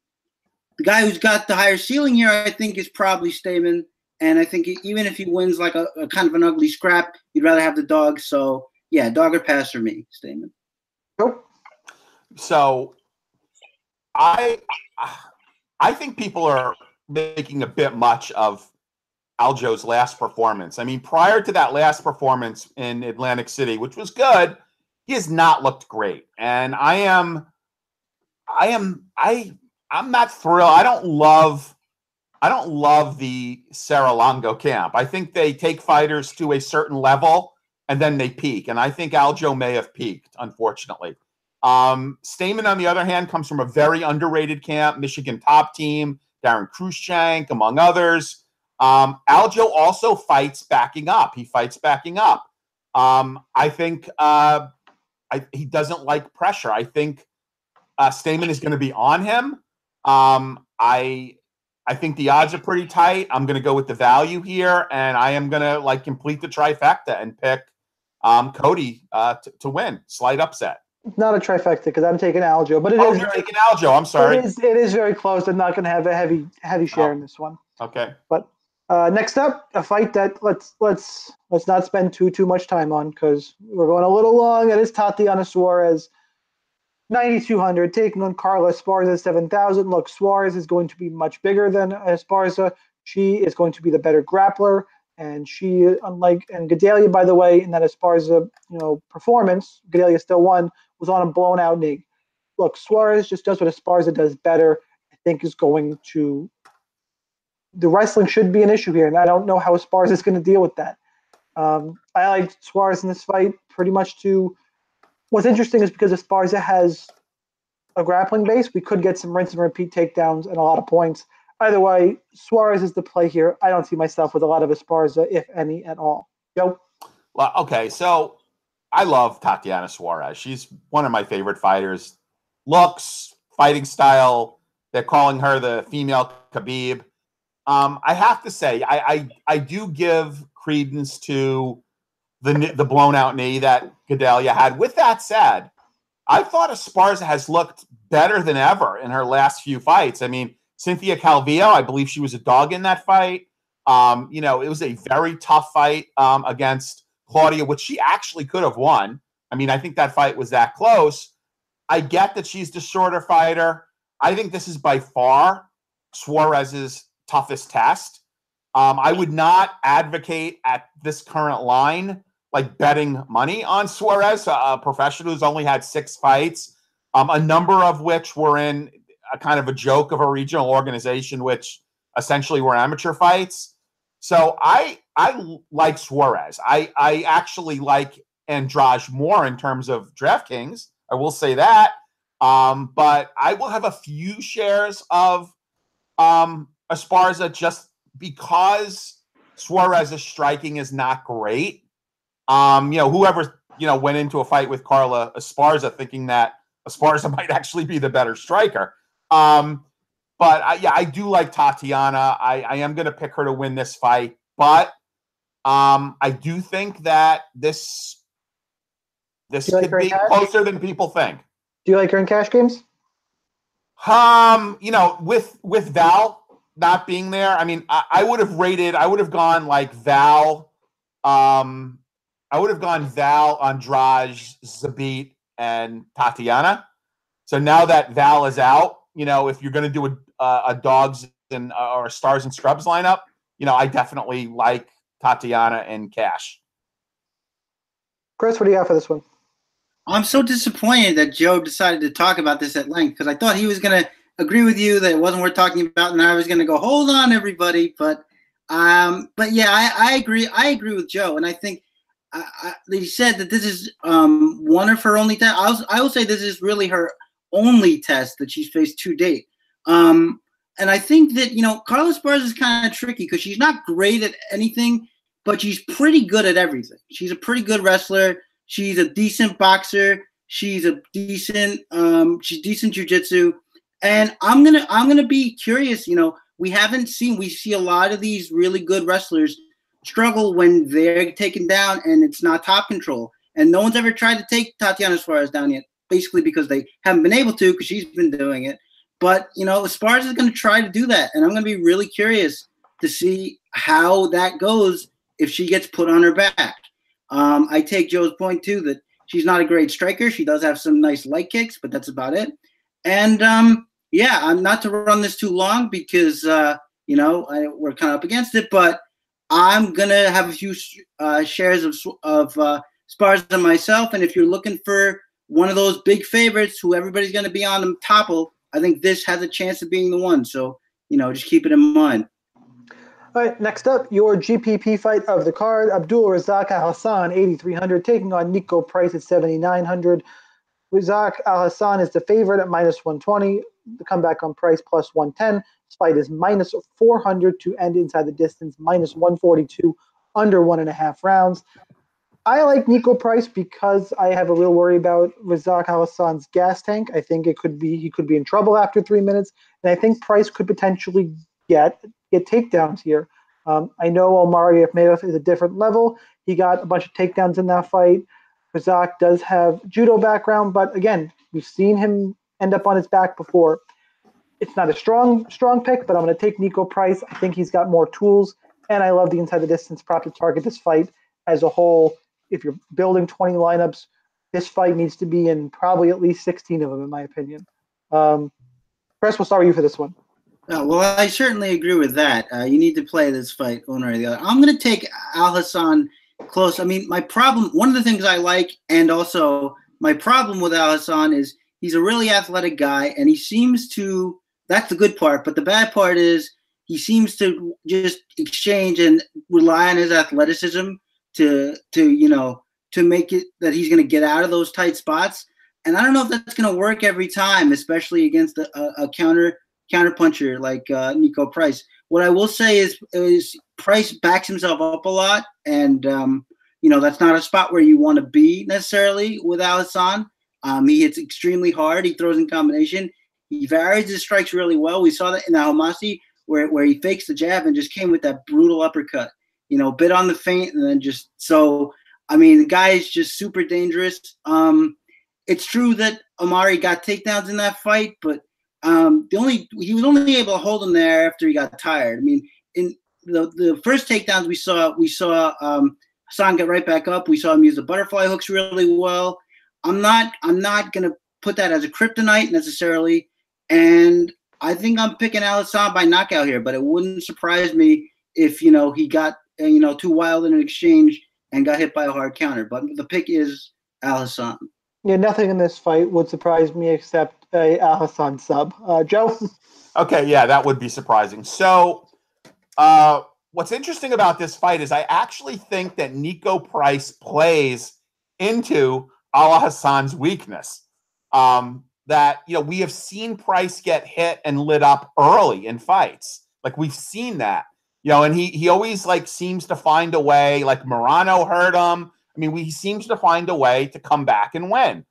higher ceiling here, I think, is probably Stamann. And I think even if he wins like a kind of an ugly scrap, you'd rather have the dog. So yeah, dog or pass for me, Stamann. Nope. So I think people are making a bit much of Aljo's last performance. I mean, prior to that last performance in Atlantic City, which was good, he has not looked great. And I'm not thrilled. I don't love the Serra-Longo camp. I think they take fighters to a certain level and then they peak. And I think Aljo may have peaked, unfortunately. Stamann, on the other hand, comes from a very underrated camp, Michigan top team, Darren Cruikshank, among others. Aljo also fights backing up. He fights backing up. I think he doesn't like pressure. I think Stamann is going to be on him. I think the odds are pretty tight. I'm going to go with the value here, and I am going to complete the trifecta and pick Cody to win. Slight upset. Not a trifecta because I'm taking Aljo, but you're taking Aljo. I'm sorry. It is very close. I'm not going to have a heavy share in this one. Okay. But next up, a fight that let's not spend too much time on because we're going a little long. It is Tatiana Suarez, 9,200, taking on Carla Esparza, 7,000. Look, Suarez is going to be much bigger than Esparza. she is going to be the better grappler. And she, unlike Gadelha, by the way, in that Esparza, performance, Gadelha still won, was on a blown out knee. Look, Suarez just does what Esparza does better. I think is going to. The wrestling should be an issue here, and I don't know how Esparza is going to deal with that. I like Suarez in this fight pretty much to. What's interesting is because Esparza has a grappling base, we could get some rinse and repeat takedowns and a lot of points. Either way, Suarez is the play here. I don't see myself with a lot of Esparza, if any at all. Joe? Well, okay, so I love Tatiana Suarez. She's one of my favorite fighters. Looks, fighting style, they're calling her the female Khabib. I have to say, I do give credence to the blown out knee that Gadelha had. With that said, I thought Esparza has looked better than ever in her last few fights. I mean, Cynthia Calvillo, I believe she was a dog in that fight. It was a very tough fight against Claudia, which she actually could have won. I mean, I think that fight was that close. I get that she's the shorter fighter. I think this is by far Suarez's toughest test. I would not advocate at this current line like betting money on Suarez, a professional who's only had 6 fights, a number of which were in a kind of a joke of a regional organization, which essentially were amateur fights. So I like Suarez. I actually like Andrade more in terms of DraftKings. I will say that. But I will have a few shares of Esparza just because Suarez's striking is not great. Whoever, went into a fight with Carla Esparza thinking that Esparza might actually be the better striker. But I do like Tatiana. I am going to pick her to win this fight, but I do think that this could be closer than people think. Do you like her in cash games? With Val not being there, I mean, I would have gone like Val. I would have gone Val, Andrade, Zabit, and Tatiana. So now that Val is out, if you're going to do a dogs and or stars and scrubs lineup, I definitely like Tatiana and cash. Chris, what do you have for this one? I'm so disappointed that Joe decided to talk about this at length because I thought he was going to agree with you that it wasn't worth talking about, and I was going to go, hold on, everybody. But yeah, I agree. I agree with Joe, and I think he said that this is one of her only tests. I will say this is really her only test that she's faced to date. And I think that, Carla Esparza is kind of tricky because she's not great at anything, but she's pretty good at everything. She's a pretty good wrestler. She's a decent boxer. She's decent jiu-jitsu. And I'm gonna be curious, we see a lot of these really good wrestlers struggle when they're taken down and it's not top control. And no one's ever tried to take Tatiana Suarez down yet, basically because they haven't been able to because she's been doing it. But, Esparza is going to try to do that. And I'm going to be really curious to see how that goes if she gets put on her back. I take Joe's point, too, that she's not a great striker. She does have some nice light kicks, but that's about it. And, I'm not to run this too long because, we're kind of up against it. But I'm going to have a few shares of Esparza myself. And if you're looking for one of those big favorites who everybody's going to be on them topple, I think this has a chance of being the one. So, just keep it in mind. All right, next up, your GPP fight of the card. Abdul Razak Al Hassan, 8,300, taking on Nico Price at 7,900. Razak Al Hassan is the favorite at minus 120. The comeback on Price plus 110. This fight is minus 400 to end inside the distance, minus 142, under 1.5 rounds. I like Nico Price because I have a real worry about Razak Al Hassan's gas tank. I think he could be in trouble after 3 minutes, and I think Price could potentially get takedowns here. I know Omar Akhmedov is a different level. He got a bunch of takedowns in that fight. Razak does have judo background, but again, we've seen him end up on his back before. It's not a strong pick, but I'm going to take Nico Price. I think he's got more tools, and I love the inside the distance prop to target this fight as a whole. If you're building 20 lineups, this fight needs to be in probably at least 16 of them, in my opinion. Chris, we'll start with you for this one. Well, I certainly agree with that. You need to play this fight one or the other. I'm going to take Al Hassan close. I mean, one of the things I like, and also my problem with Al Hassan is he's a really athletic guy, and he seems to, that's the good part, but the bad part is he seems to just exchange and rely on his athleticism to make it that he's going to get out of those tight spots. And I don't know if that's going to work every time, especially against a counterpuncher like Nico Price. What I will say is Price backs himself up a lot, and that's not a spot where you want to be necessarily with Al Hassan. He hits extremely hard. He throws in combination. He varies his strikes really well. We saw that in the Almasi where he fakes the jab and just came with that brutal uppercut. Bit on the feint and then just so. I mean, the guy is just super dangerous. It's true that Omari got takedowns in that fight, but he was only able to hold him there after he got tired. I mean, in the first takedowns we saw Hassan get right back up. We saw him use the butterfly hooks really well. I'm not gonna put that as a kryptonite necessarily, and I think I'm picking Al Hassan by knockout here. But it wouldn't surprise me if he got too wild in an exchange and got hit by a hard counter. But the pick is Al Hassan. Yeah, nothing in this fight would surprise me except a Al Hassan sub. Joe? Okay, yeah, that would be surprising. So what's interesting about this fight is I actually think that Nico Price plays into Al Hassan's weakness. That, we have seen Price get hit and lit up early in fights. Like, we've seen that. And he always, seems to find a way. Like, Morano hurt him. I mean, he seems to find a way to come back and win.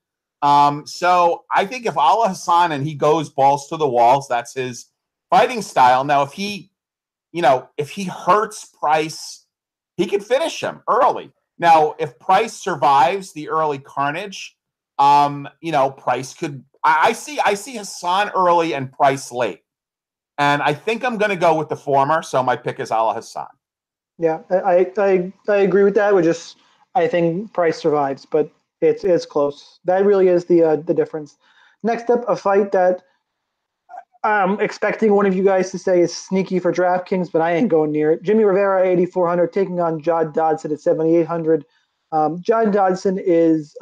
So I think if Al Hassan and he goes balls to the walls, that's his fighting style. Now, if he hurts Price, he can finish him early. Now, if Price survives the early carnage, Price could. I see Hassan early and Price late, and I think I'm going to go with the former. So my pick is Al Hassan. Yeah, I agree with that. I think Price survives, but it's close. That really is the difference. Next up, a fight that I'm expecting one of you guys to say is sneaky for DraftKings, but I ain't going near it. Jimmy Rivera, 8,400, taking on John Dodson at 7,800. John Dodson is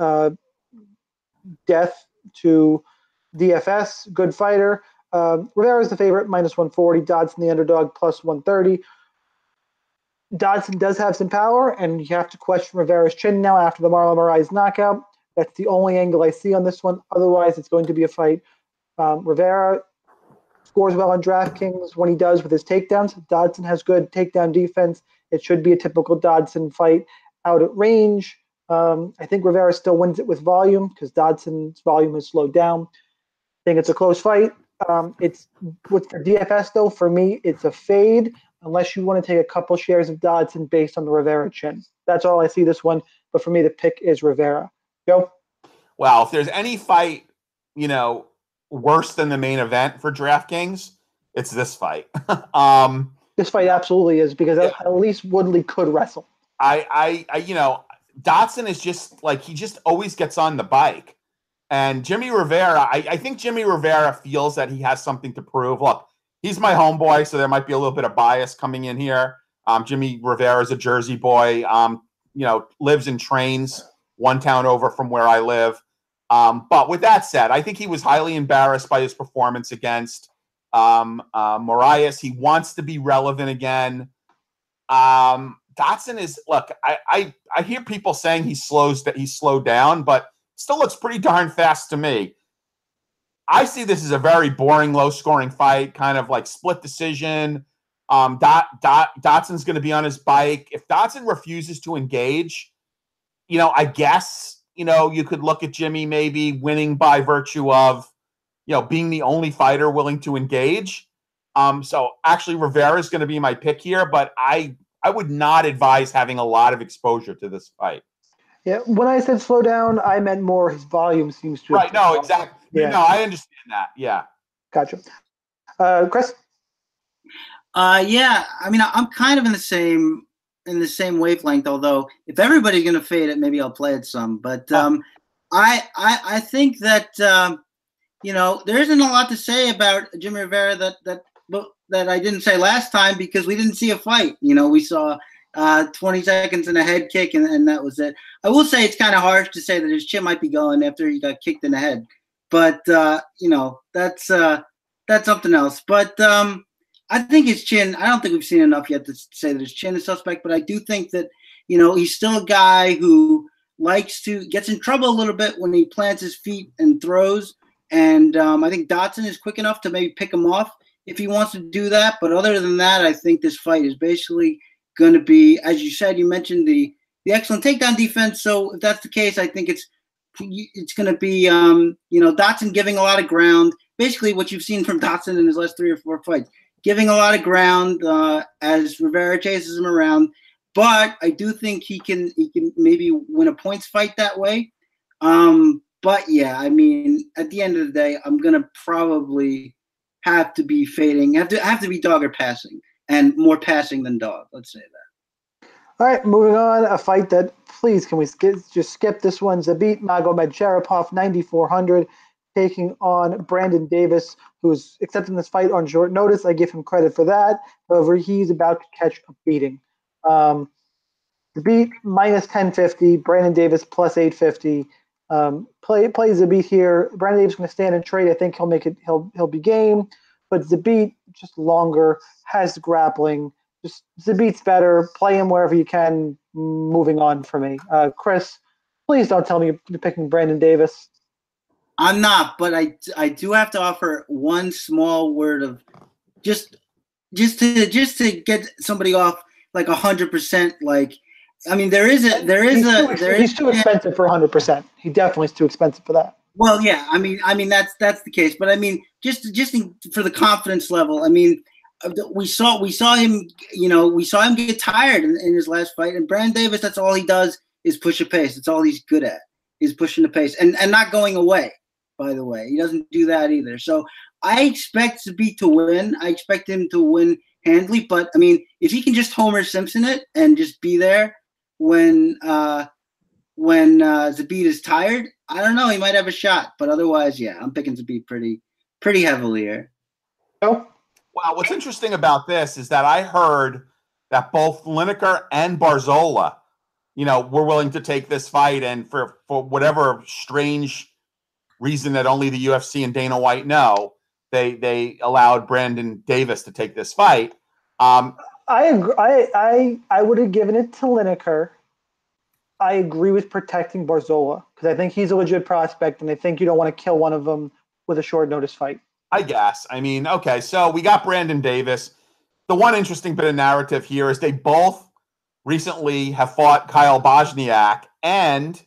death to DFS, good fighter. Rivera is the favorite, -140. Dodson, the underdog, +130. Dodson does have some power, and you have to question Rivera's chin now after the Marlon Moraes knockout. That's the only angle I see on this one. Otherwise, it's going to be a fight. Rivera scores well on DraftKings when he does with his takedowns. Dodson has good takedown defense. It should be a typical Dodson fight out at range. I think Rivera still wins it with volume because Dodson's volume has slowed down. I think it's a close fight. It's with the DFS, though, for me, it's a fade unless you want to take a couple shares of Dodson based on the Rivera chin. That's all I see this one. But for me, the pick is Rivera. Joe? Well, if there's any fight, worse than the main event for DraftKings, it's this fight. This fight absolutely is because at least Woodley could wrestle. Dodson is just he just always gets on the bike. And Jimmy Rivera, I think Jimmy Rivera feels that he has something to prove. Look, he's my homeboy, so there might be a little bit of bias coming in here. Jimmy Rivera is a Jersey boy, lives and trains one town over from where I live. But with that said, I think he was highly embarrassed by his performance against Moraes. He wants to be relevant again. Dodson is, look, I hear people saying he slowed down, but still looks pretty darn fast to me. I see this as a very boring, low-scoring fight, kind of like split decision. Dodson's going to be on his bike. If Dodson refuses to engage, I guess, you could look at Jimmy maybe winning by virtue of, being the only fighter willing to engage. So actually Rivera is going to be my pick here, but I would not advise having a lot of exposure to this fight. Yeah, when I said slow down, I meant more his volume seems to. Right, no, exactly. Yeah. No, I understand that. Yeah. Gotcha. Chris? Yeah, I mean, I'm kind of in the same wavelength. Although, if everybody's going to fade it, maybe I'll play it some. But I think that there isn't a lot to say about Jimmy Rivera that that I didn't say last time because we didn't see a fight. We saw 20 seconds and a head kick, and that was it. I will say it's kind of harsh to say that his chin might be going after he got kicked in the head, but that's something else. But I think his chin. I don't think we've seen enough yet to say that his chin is suspect. But I do think that he's still a guy who gets in trouble a little bit when he plants his feet and throws. And I think Dodson is quick enough to maybe pick him off if he wants to do that. But other than that, I think this fight is basically going to be, as you said, you mentioned the excellent takedown defense. So if that's the case, I think it's going to be, Dodson giving a lot of ground. Basically what you've seen from Dodson in his last 3 or 4 fights, giving a lot of ground as Rivera chases him around. But I do think he can maybe win a points fight that way. But yeah, I mean, at the end of the day, I'm gonna probably have to be fading. Have to be dog or passing, and more passing than dog. Let's say that. All right, moving on. A fight that, please, can we just skip this one? Zabit Magomedsharipov, 9,400, taking on Brandon Davis, who's accepting this fight on short notice. I give him credit for that. However, he's about to catch a beating. Zabit minus 1050, Brandon Davis plus 850. Plays Zabit here. Brandon Davis is going to stand and trade. I think he'll make it. He'll be game, but Zabit just longer, has grappling. Just Zabit's better. Play him wherever you can. Moving on for me. Chris, please don't tell me you're picking Brandon Davis. I'm not, but I do have to offer one small word of just to get somebody off like 100%. Like, I mean, he's too expensive for 100%. He definitely is too expensive for that. Well, yeah, I mean that's the case, but I mean just for the confidence level. I mean, we saw him, we saw him get tired in his last fight, and Brandon Davis, that's all he does is push a pace. That's all he's good at, is pushing the pace and not going away. By the way, he doesn't do that either. So I expect Zabit to win. I expect him to win handily, but I mean, if he can just Homer Simpson it and just be there when Zabit is tired, I don't know. He might have a shot, but otherwise, yeah, I'm picking Zabit pretty heavily here. Oh, wow. What's interesting about this is that I heard that both Lineker and Barzola, were willing to take this fight, and for whatever strange reason that only the UFC and Dana White know, they allowed Brandon Davis to take this fight. I agree. I would have given it to Lineker. I agree with protecting Barzola because I think he's a legit prospect, and I think you don't want to kill one of them with a short notice fight. I guess. I mean, okay, so we got Brandon Davis. The one interesting bit of narrative here is they both recently have fought Kyle Bosniak and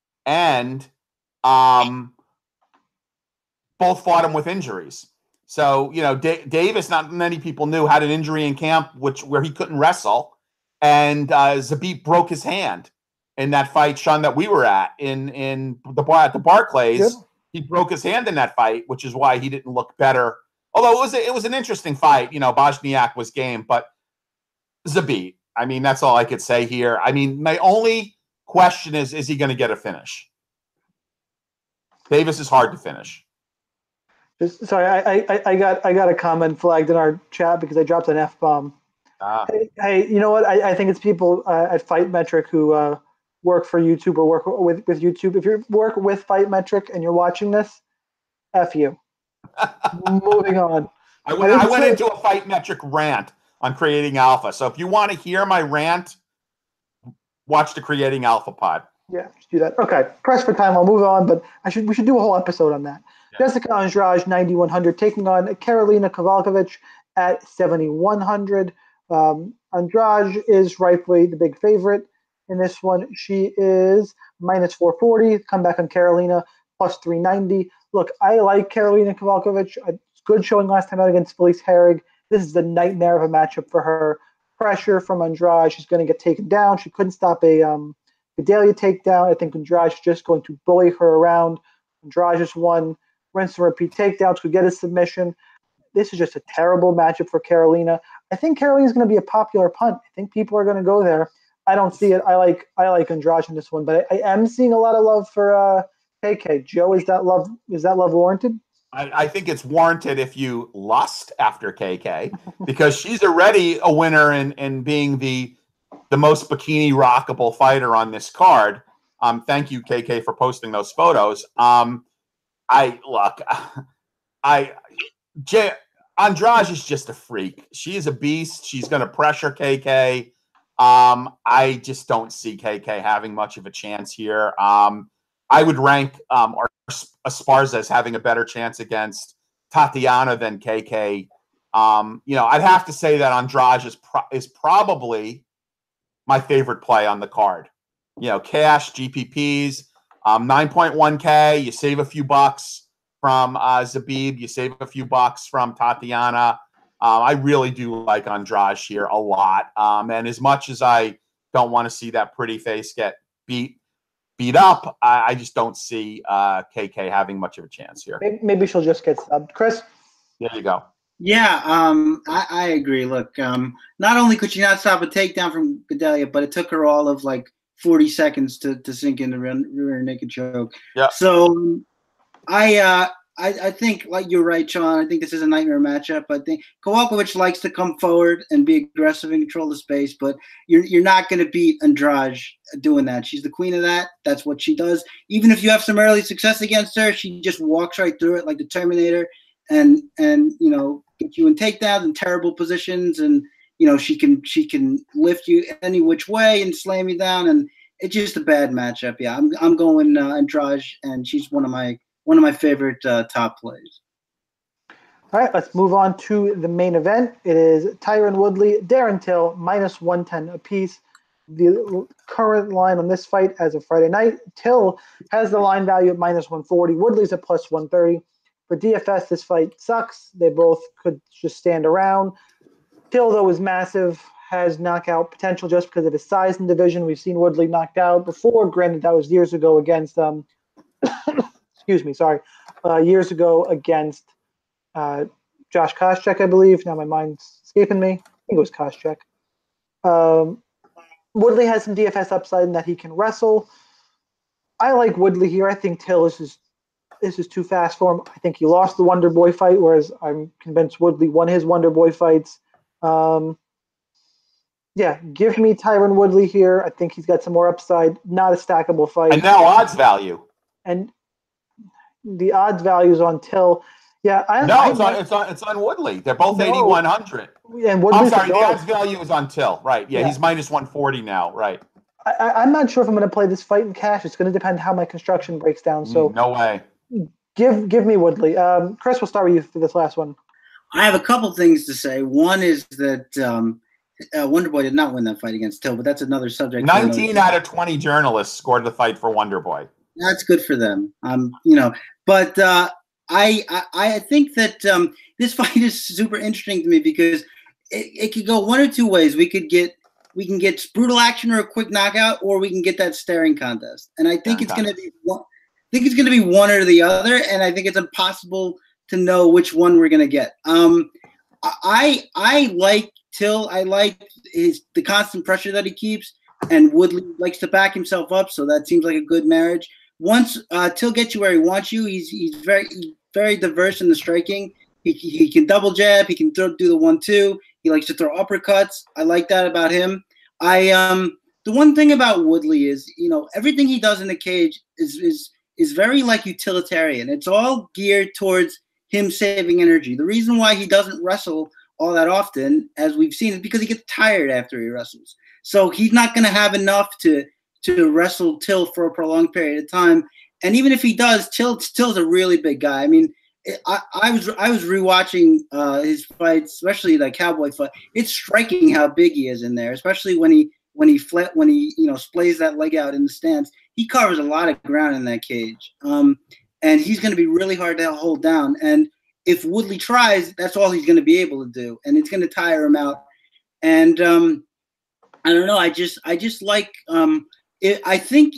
both fought him with injuries. So, Davis, not many people knew, had an injury in camp where he couldn't wrestle, and Zabit broke his hand in that fight, Sean, that we were at at the Barclays. Yep. He broke his hand in that fight, which is why he didn't look better. Although it was an interesting fight. Bosniak was game, but Zabit, I mean, that's all I could say here. I mean, my only question is he going to get a finish? Davis is hard to finish. Sorry, I got a comment flagged in our chat because I dropped an F-bomb. Hey, you know what? I think it's people at Fight Metric who work for YouTube or work with YouTube. If you work with Fight Metric and you're watching this, F you. Moving on. I went into a Fight Metric rant on Creating Alpha. So if you want to hear my rant, watch the Creating Alpha pod. Yeah, just do that. Okay, press for time. I'll move on, but we should do a whole episode on that. Yeah. Jessica Andrade, 9,100, taking on Karolina Kowalkiewicz at 7,100. Andrade is rightfully the big favorite in this one. She is minus 440. Come back on Karolina, plus 390. Look, I like Karolina Kowalkiewicz. Good showing last time out against Felice Herrig. This is the nightmare of a matchup for her. Pressure from Andrade. She's going to get taken down. She couldn't stop a Vidalia takedown. I think Andrade is just going to bully her around. Andrade just won. Rinse and repeat takedowns, could get a submission. This is just a terrible matchup for Karolina. I think Karolina is going to be a popular punt. I think people are going to go there. I don't see it. I like Andrade in this one, but I am seeing a lot of love for KK. Joe, is that love warranted? I think it's warranted if you lust after KK because she's already a winner in being the most bikini rockable fighter on this card. Thank you, KK, for posting those photos. Andrade is just a freak. She is a beast. She's going to pressure KK. I just don't see KK having much of a chance here. I would rank Esparza as having a better chance against Tatiana than KK. I'd have to say that Andrade is probably my favorite play on the card. Cash, GPPs, 9.1K. You save a few bucks from Zabib. You save a few bucks from Tatiana. I really do like Andrade here a lot. And as much as I don't want to see that pretty face get beat up, I just don't see KK having much of a chance here. Maybe she'll just get subbed. Chris? There you go. Yeah, I agree. Look, not only could she not stop a takedown from Gadelha, but it took her all of 40 seconds to sink in the rear naked choke. Yeah. So I think, you're right, Sean. I think this is a nightmare matchup. I think Kowalkiewicz likes to come forward and be aggressive and control the space, but you're not going to beat Andrade doing that. She's the queen of that. That's what she does. Even if you have some early success against her, she just walks right through it like the Terminator, and get you in takedowns and terrible positions, and she can lift you any which way and slam you down, and it's just a bad matchup. Yeah, I'm going Andrade, and she's one of my favorite top plays. All right, let's move on to the main event. It is Tyron Woodley, Darren Till, minus 110 apiece. The current line on this fight as of Friday night, Till has the line value at minus 140. Woodley's at plus 130. For DFS, this fight sucks. They both could just stand around. Till, though, is massive, has knockout potential just because of his size in division. We've seen Woodley knocked out before. Granted, that was years ago against years ago against Josh Koscheck, I believe. Now my mind's escaping me. I think it was Koscheck. Woodley has some DFS upside in that he can wrestle. I like Woodley here. I think Till is too fast for him. I think he lost the Wonder Boy fight, whereas I'm convinced Woodley won his Wonder Boy fights. Give me Tyron Woodley here. I think he's got some more upside. Not a stackable fight. And now odds value. And the odds values on Till. Yeah, it's on Woodley. They're both 8,100. And I'm sorry, the odds value is on Till. Right. Yeah, he's minus 140 now. Right. I'm not sure if I'm going to play this fight in cash. It's going to depend how my construction breaks down. So no way. Give me Woodley. Chris, we'll start with you for this last one. I have a couple things to say. One is that Wonder Boy did not win that fight against Till, but that's another subject. 19 out of 20 journalists scored the fight for Wonder Boy. That's good for them. But I think that this fight is super interesting to me because it could go one or two ways. We can get brutal action or a quick knockout, or we can get that staring contest. And I think it's going to be one. I think it's going to be one or the other, and I think it's impossible to know which one we're going to get. I like Till. I like the constant pressure that he keeps, and Woodley likes to back himself up, so that seems like a good marriage. Once Till gets you where he wants you, he's very, very diverse in the striking. He can double jab. He can do the 1-2. He likes to throw uppercuts. I like that about him. The one thing about Woodley is, everything he does in the cage is very utilitarian. It's all geared towards him saving energy. The reason why he doesn't wrestle all that often, as we've seen, is because he gets tired after he wrestles. So he's not going to have enough to wrestle Till for a prolonged period of time. And even if he does, Till's a really big guy. I mean, I was rewatching his fights, especially that Cowboy fight. It's striking how big he is in there, especially when he splays that leg out in the stance. He covers a lot of ground in that cage, and he's going to be really hard to hold down. And if Woodley tries, that's all he's going to be able to do, and it's going to tire him out. And I don't know. I just like. I think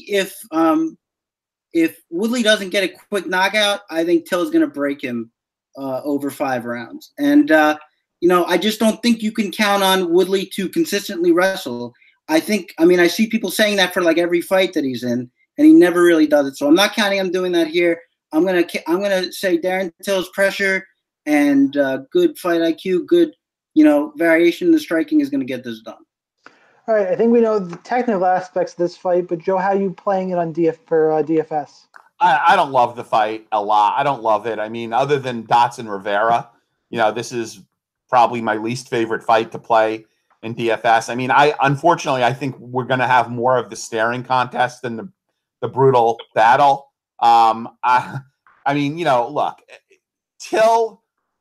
if Woodley doesn't get a quick knockout, I think Till is going to break him over 5 rounds. And I just don't think you can count on Woodley to consistently wrestle. I see people saying that for every fight that he's in, and he never really does it. So I'm not counting on doing that here. I'm gonna say Darren Till's pressure and good fight IQ, good variation in the striking is gonna get this done. All right, I think we know the technical aspects of this fight, but Joe, how are you playing it on DFS? I don't love the fight a lot. I don't love it. I mean, other than Dotson Rivera, this is probably my least favorite fight to play in DFS. I mean, unfortunately, I think we're going to have more of the staring contest than the brutal battle. I mean, look, Till.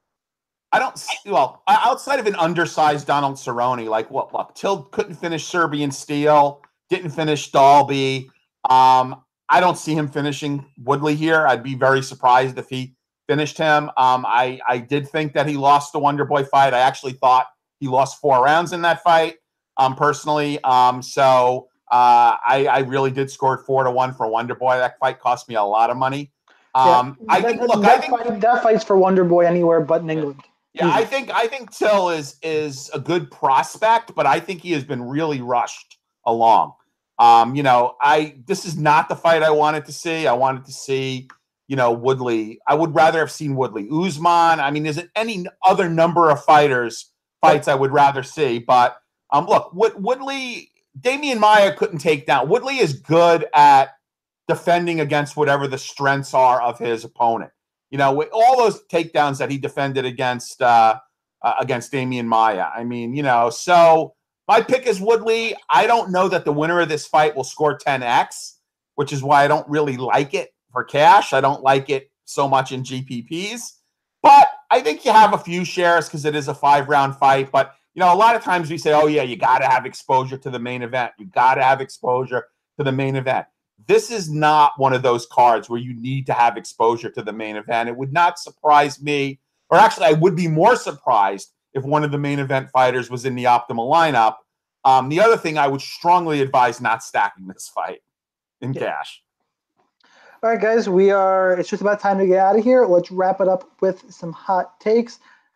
Outside of an undersized Donald Cerrone, look, Till couldn't finish Serbian Steel, didn't finish Dalby. I don't see him finishing Woodley here. I'd be very surprised if he finished him. I did think that he lost the Wonderboy fight. I actually thought he lost 4 rounds in that fight, personally. So I really did score 4-1 for Wonderboy. That fight cost me a lot of money. I think that fight's for Wonderboy anywhere but in England. Yeah, I think Till is a good prospect, but I think he has been really rushed along. This is not the fight I wanted to see. I wanted to see, Woodley. I would rather have seen Woodley. Usman. I mean, there's any other number of fights I would rather see. But look, Woodley, Damian Maia couldn't take down. Woodley is good at defending against whatever the strengths are of his opponent. With all those takedowns that he defended against Damian Maia. I mean, so my pick is Woodley. I don't know that the winner of this fight will score 10x, which is why I don't really like it for cash. I don't like it so much in GPPs. But I think you have a few shares because it is a 5-round fight. But, a lot of times we say, oh, yeah, you got to have exposure to the main event. You got to have exposure to the main event. This is not one of those cards where you need to have exposure to the main event. It would not surprise me, or actually I would be more surprised if one of the main event fighters was in the optimal lineup. The other thing, I would strongly advise not stacking this fight in cash. All right, guys, it's just about time to get out of here. Let's wrap it up with some hot takes.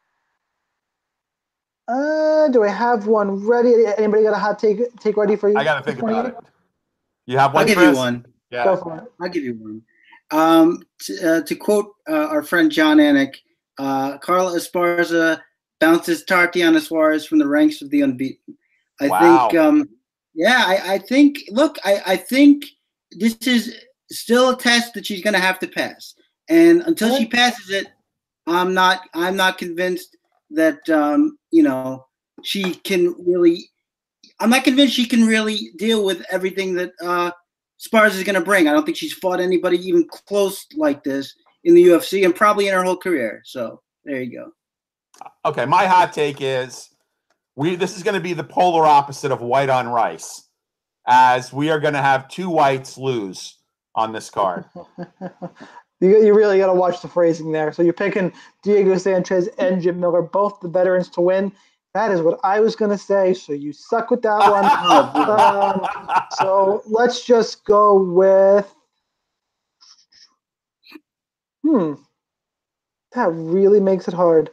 Do I have one ready? Anybody got a hot take ready for you? I got to think about it. You have one? I'll give you one. Yeah. Go for it. I'll give you one. To quote our friend John Anik, Carla Esparza bounces Tatiana Suarez from the ranks of the unbeaten. I think this is still a test that she's going to have to pass. And until she passes it, I'm not convinced that, she can really – I'm not convinced she can really deal with everything that Esparza is going to bring. I don't think she's fought anybody even close like this in the UFC and probably in her whole career. So there you go. Okay, my hot take is this is going to be the polar opposite of white on rice, as we are going to have 2 whites lose on this card. You really got to watch the phrasing there. So you're picking Diego Sanchez and Jim Miller, both the veterans to win. That is what I was going to say, so you suck with that one. So let's just go with that really makes it hard.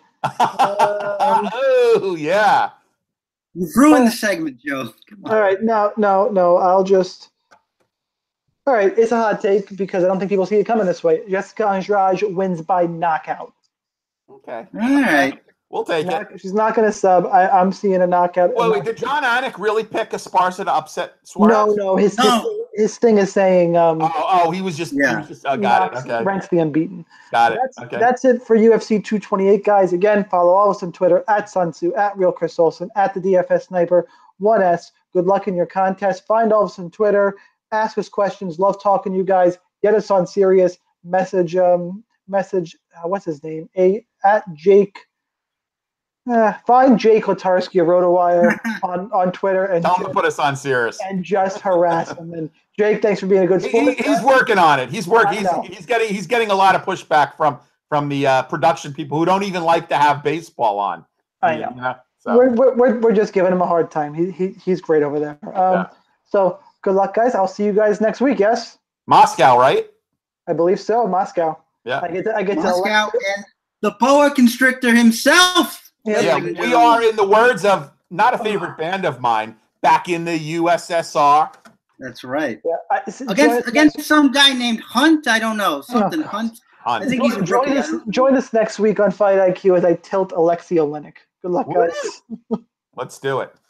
Oh, yeah. You've ruined the segment, Joe. All right, no. I'll just – all right, it's a hot take because I don't think people see it coming this way. Jessica Andrade wins by knockout. Okay. All right. We'll take it. She's not going to sub. I'm seeing a knockout. Wait, did John Anik really pick Esparza to upset Suarez? No. His thing is saying. He was just. Yeah. Got it. Okay. Ranks the unbeaten. Got it. That's it for UFC 228, guys. Again, follow all of us on Twitter at Sun Tzu, at Real Chris Olsen, at the DFS Sniper 1S. Good luck in your contest. Find all of us on Twitter. Ask us questions. Love talking to you guys. Get us on Sirius. Message. What's his name? At Jake. Find Jake Latarski of RotoWire on Twitter and tell him to put us on Sirius and just harass him. And Jake, thanks for being a good sport. He's working on it. He's getting a lot of pushback from the production people who don't even like to have baseball on. I know. So. We're just giving him a hard time. He's great over there. So good luck, guys. I'll see you guys next week. Yes. Moscow, right? I believe so. Moscow. Yeah. I get Moscow and the boa constrictor himself. Yeah, we are, in the words of not a favorite band of mine, back in the USSR. That's right. Yeah, against some guy named Hunt. I don't know. Hunt. I think he's a join us next week on Fight IQ as I tilt Alexei Oleinik. Good luck, guys. Let's do it.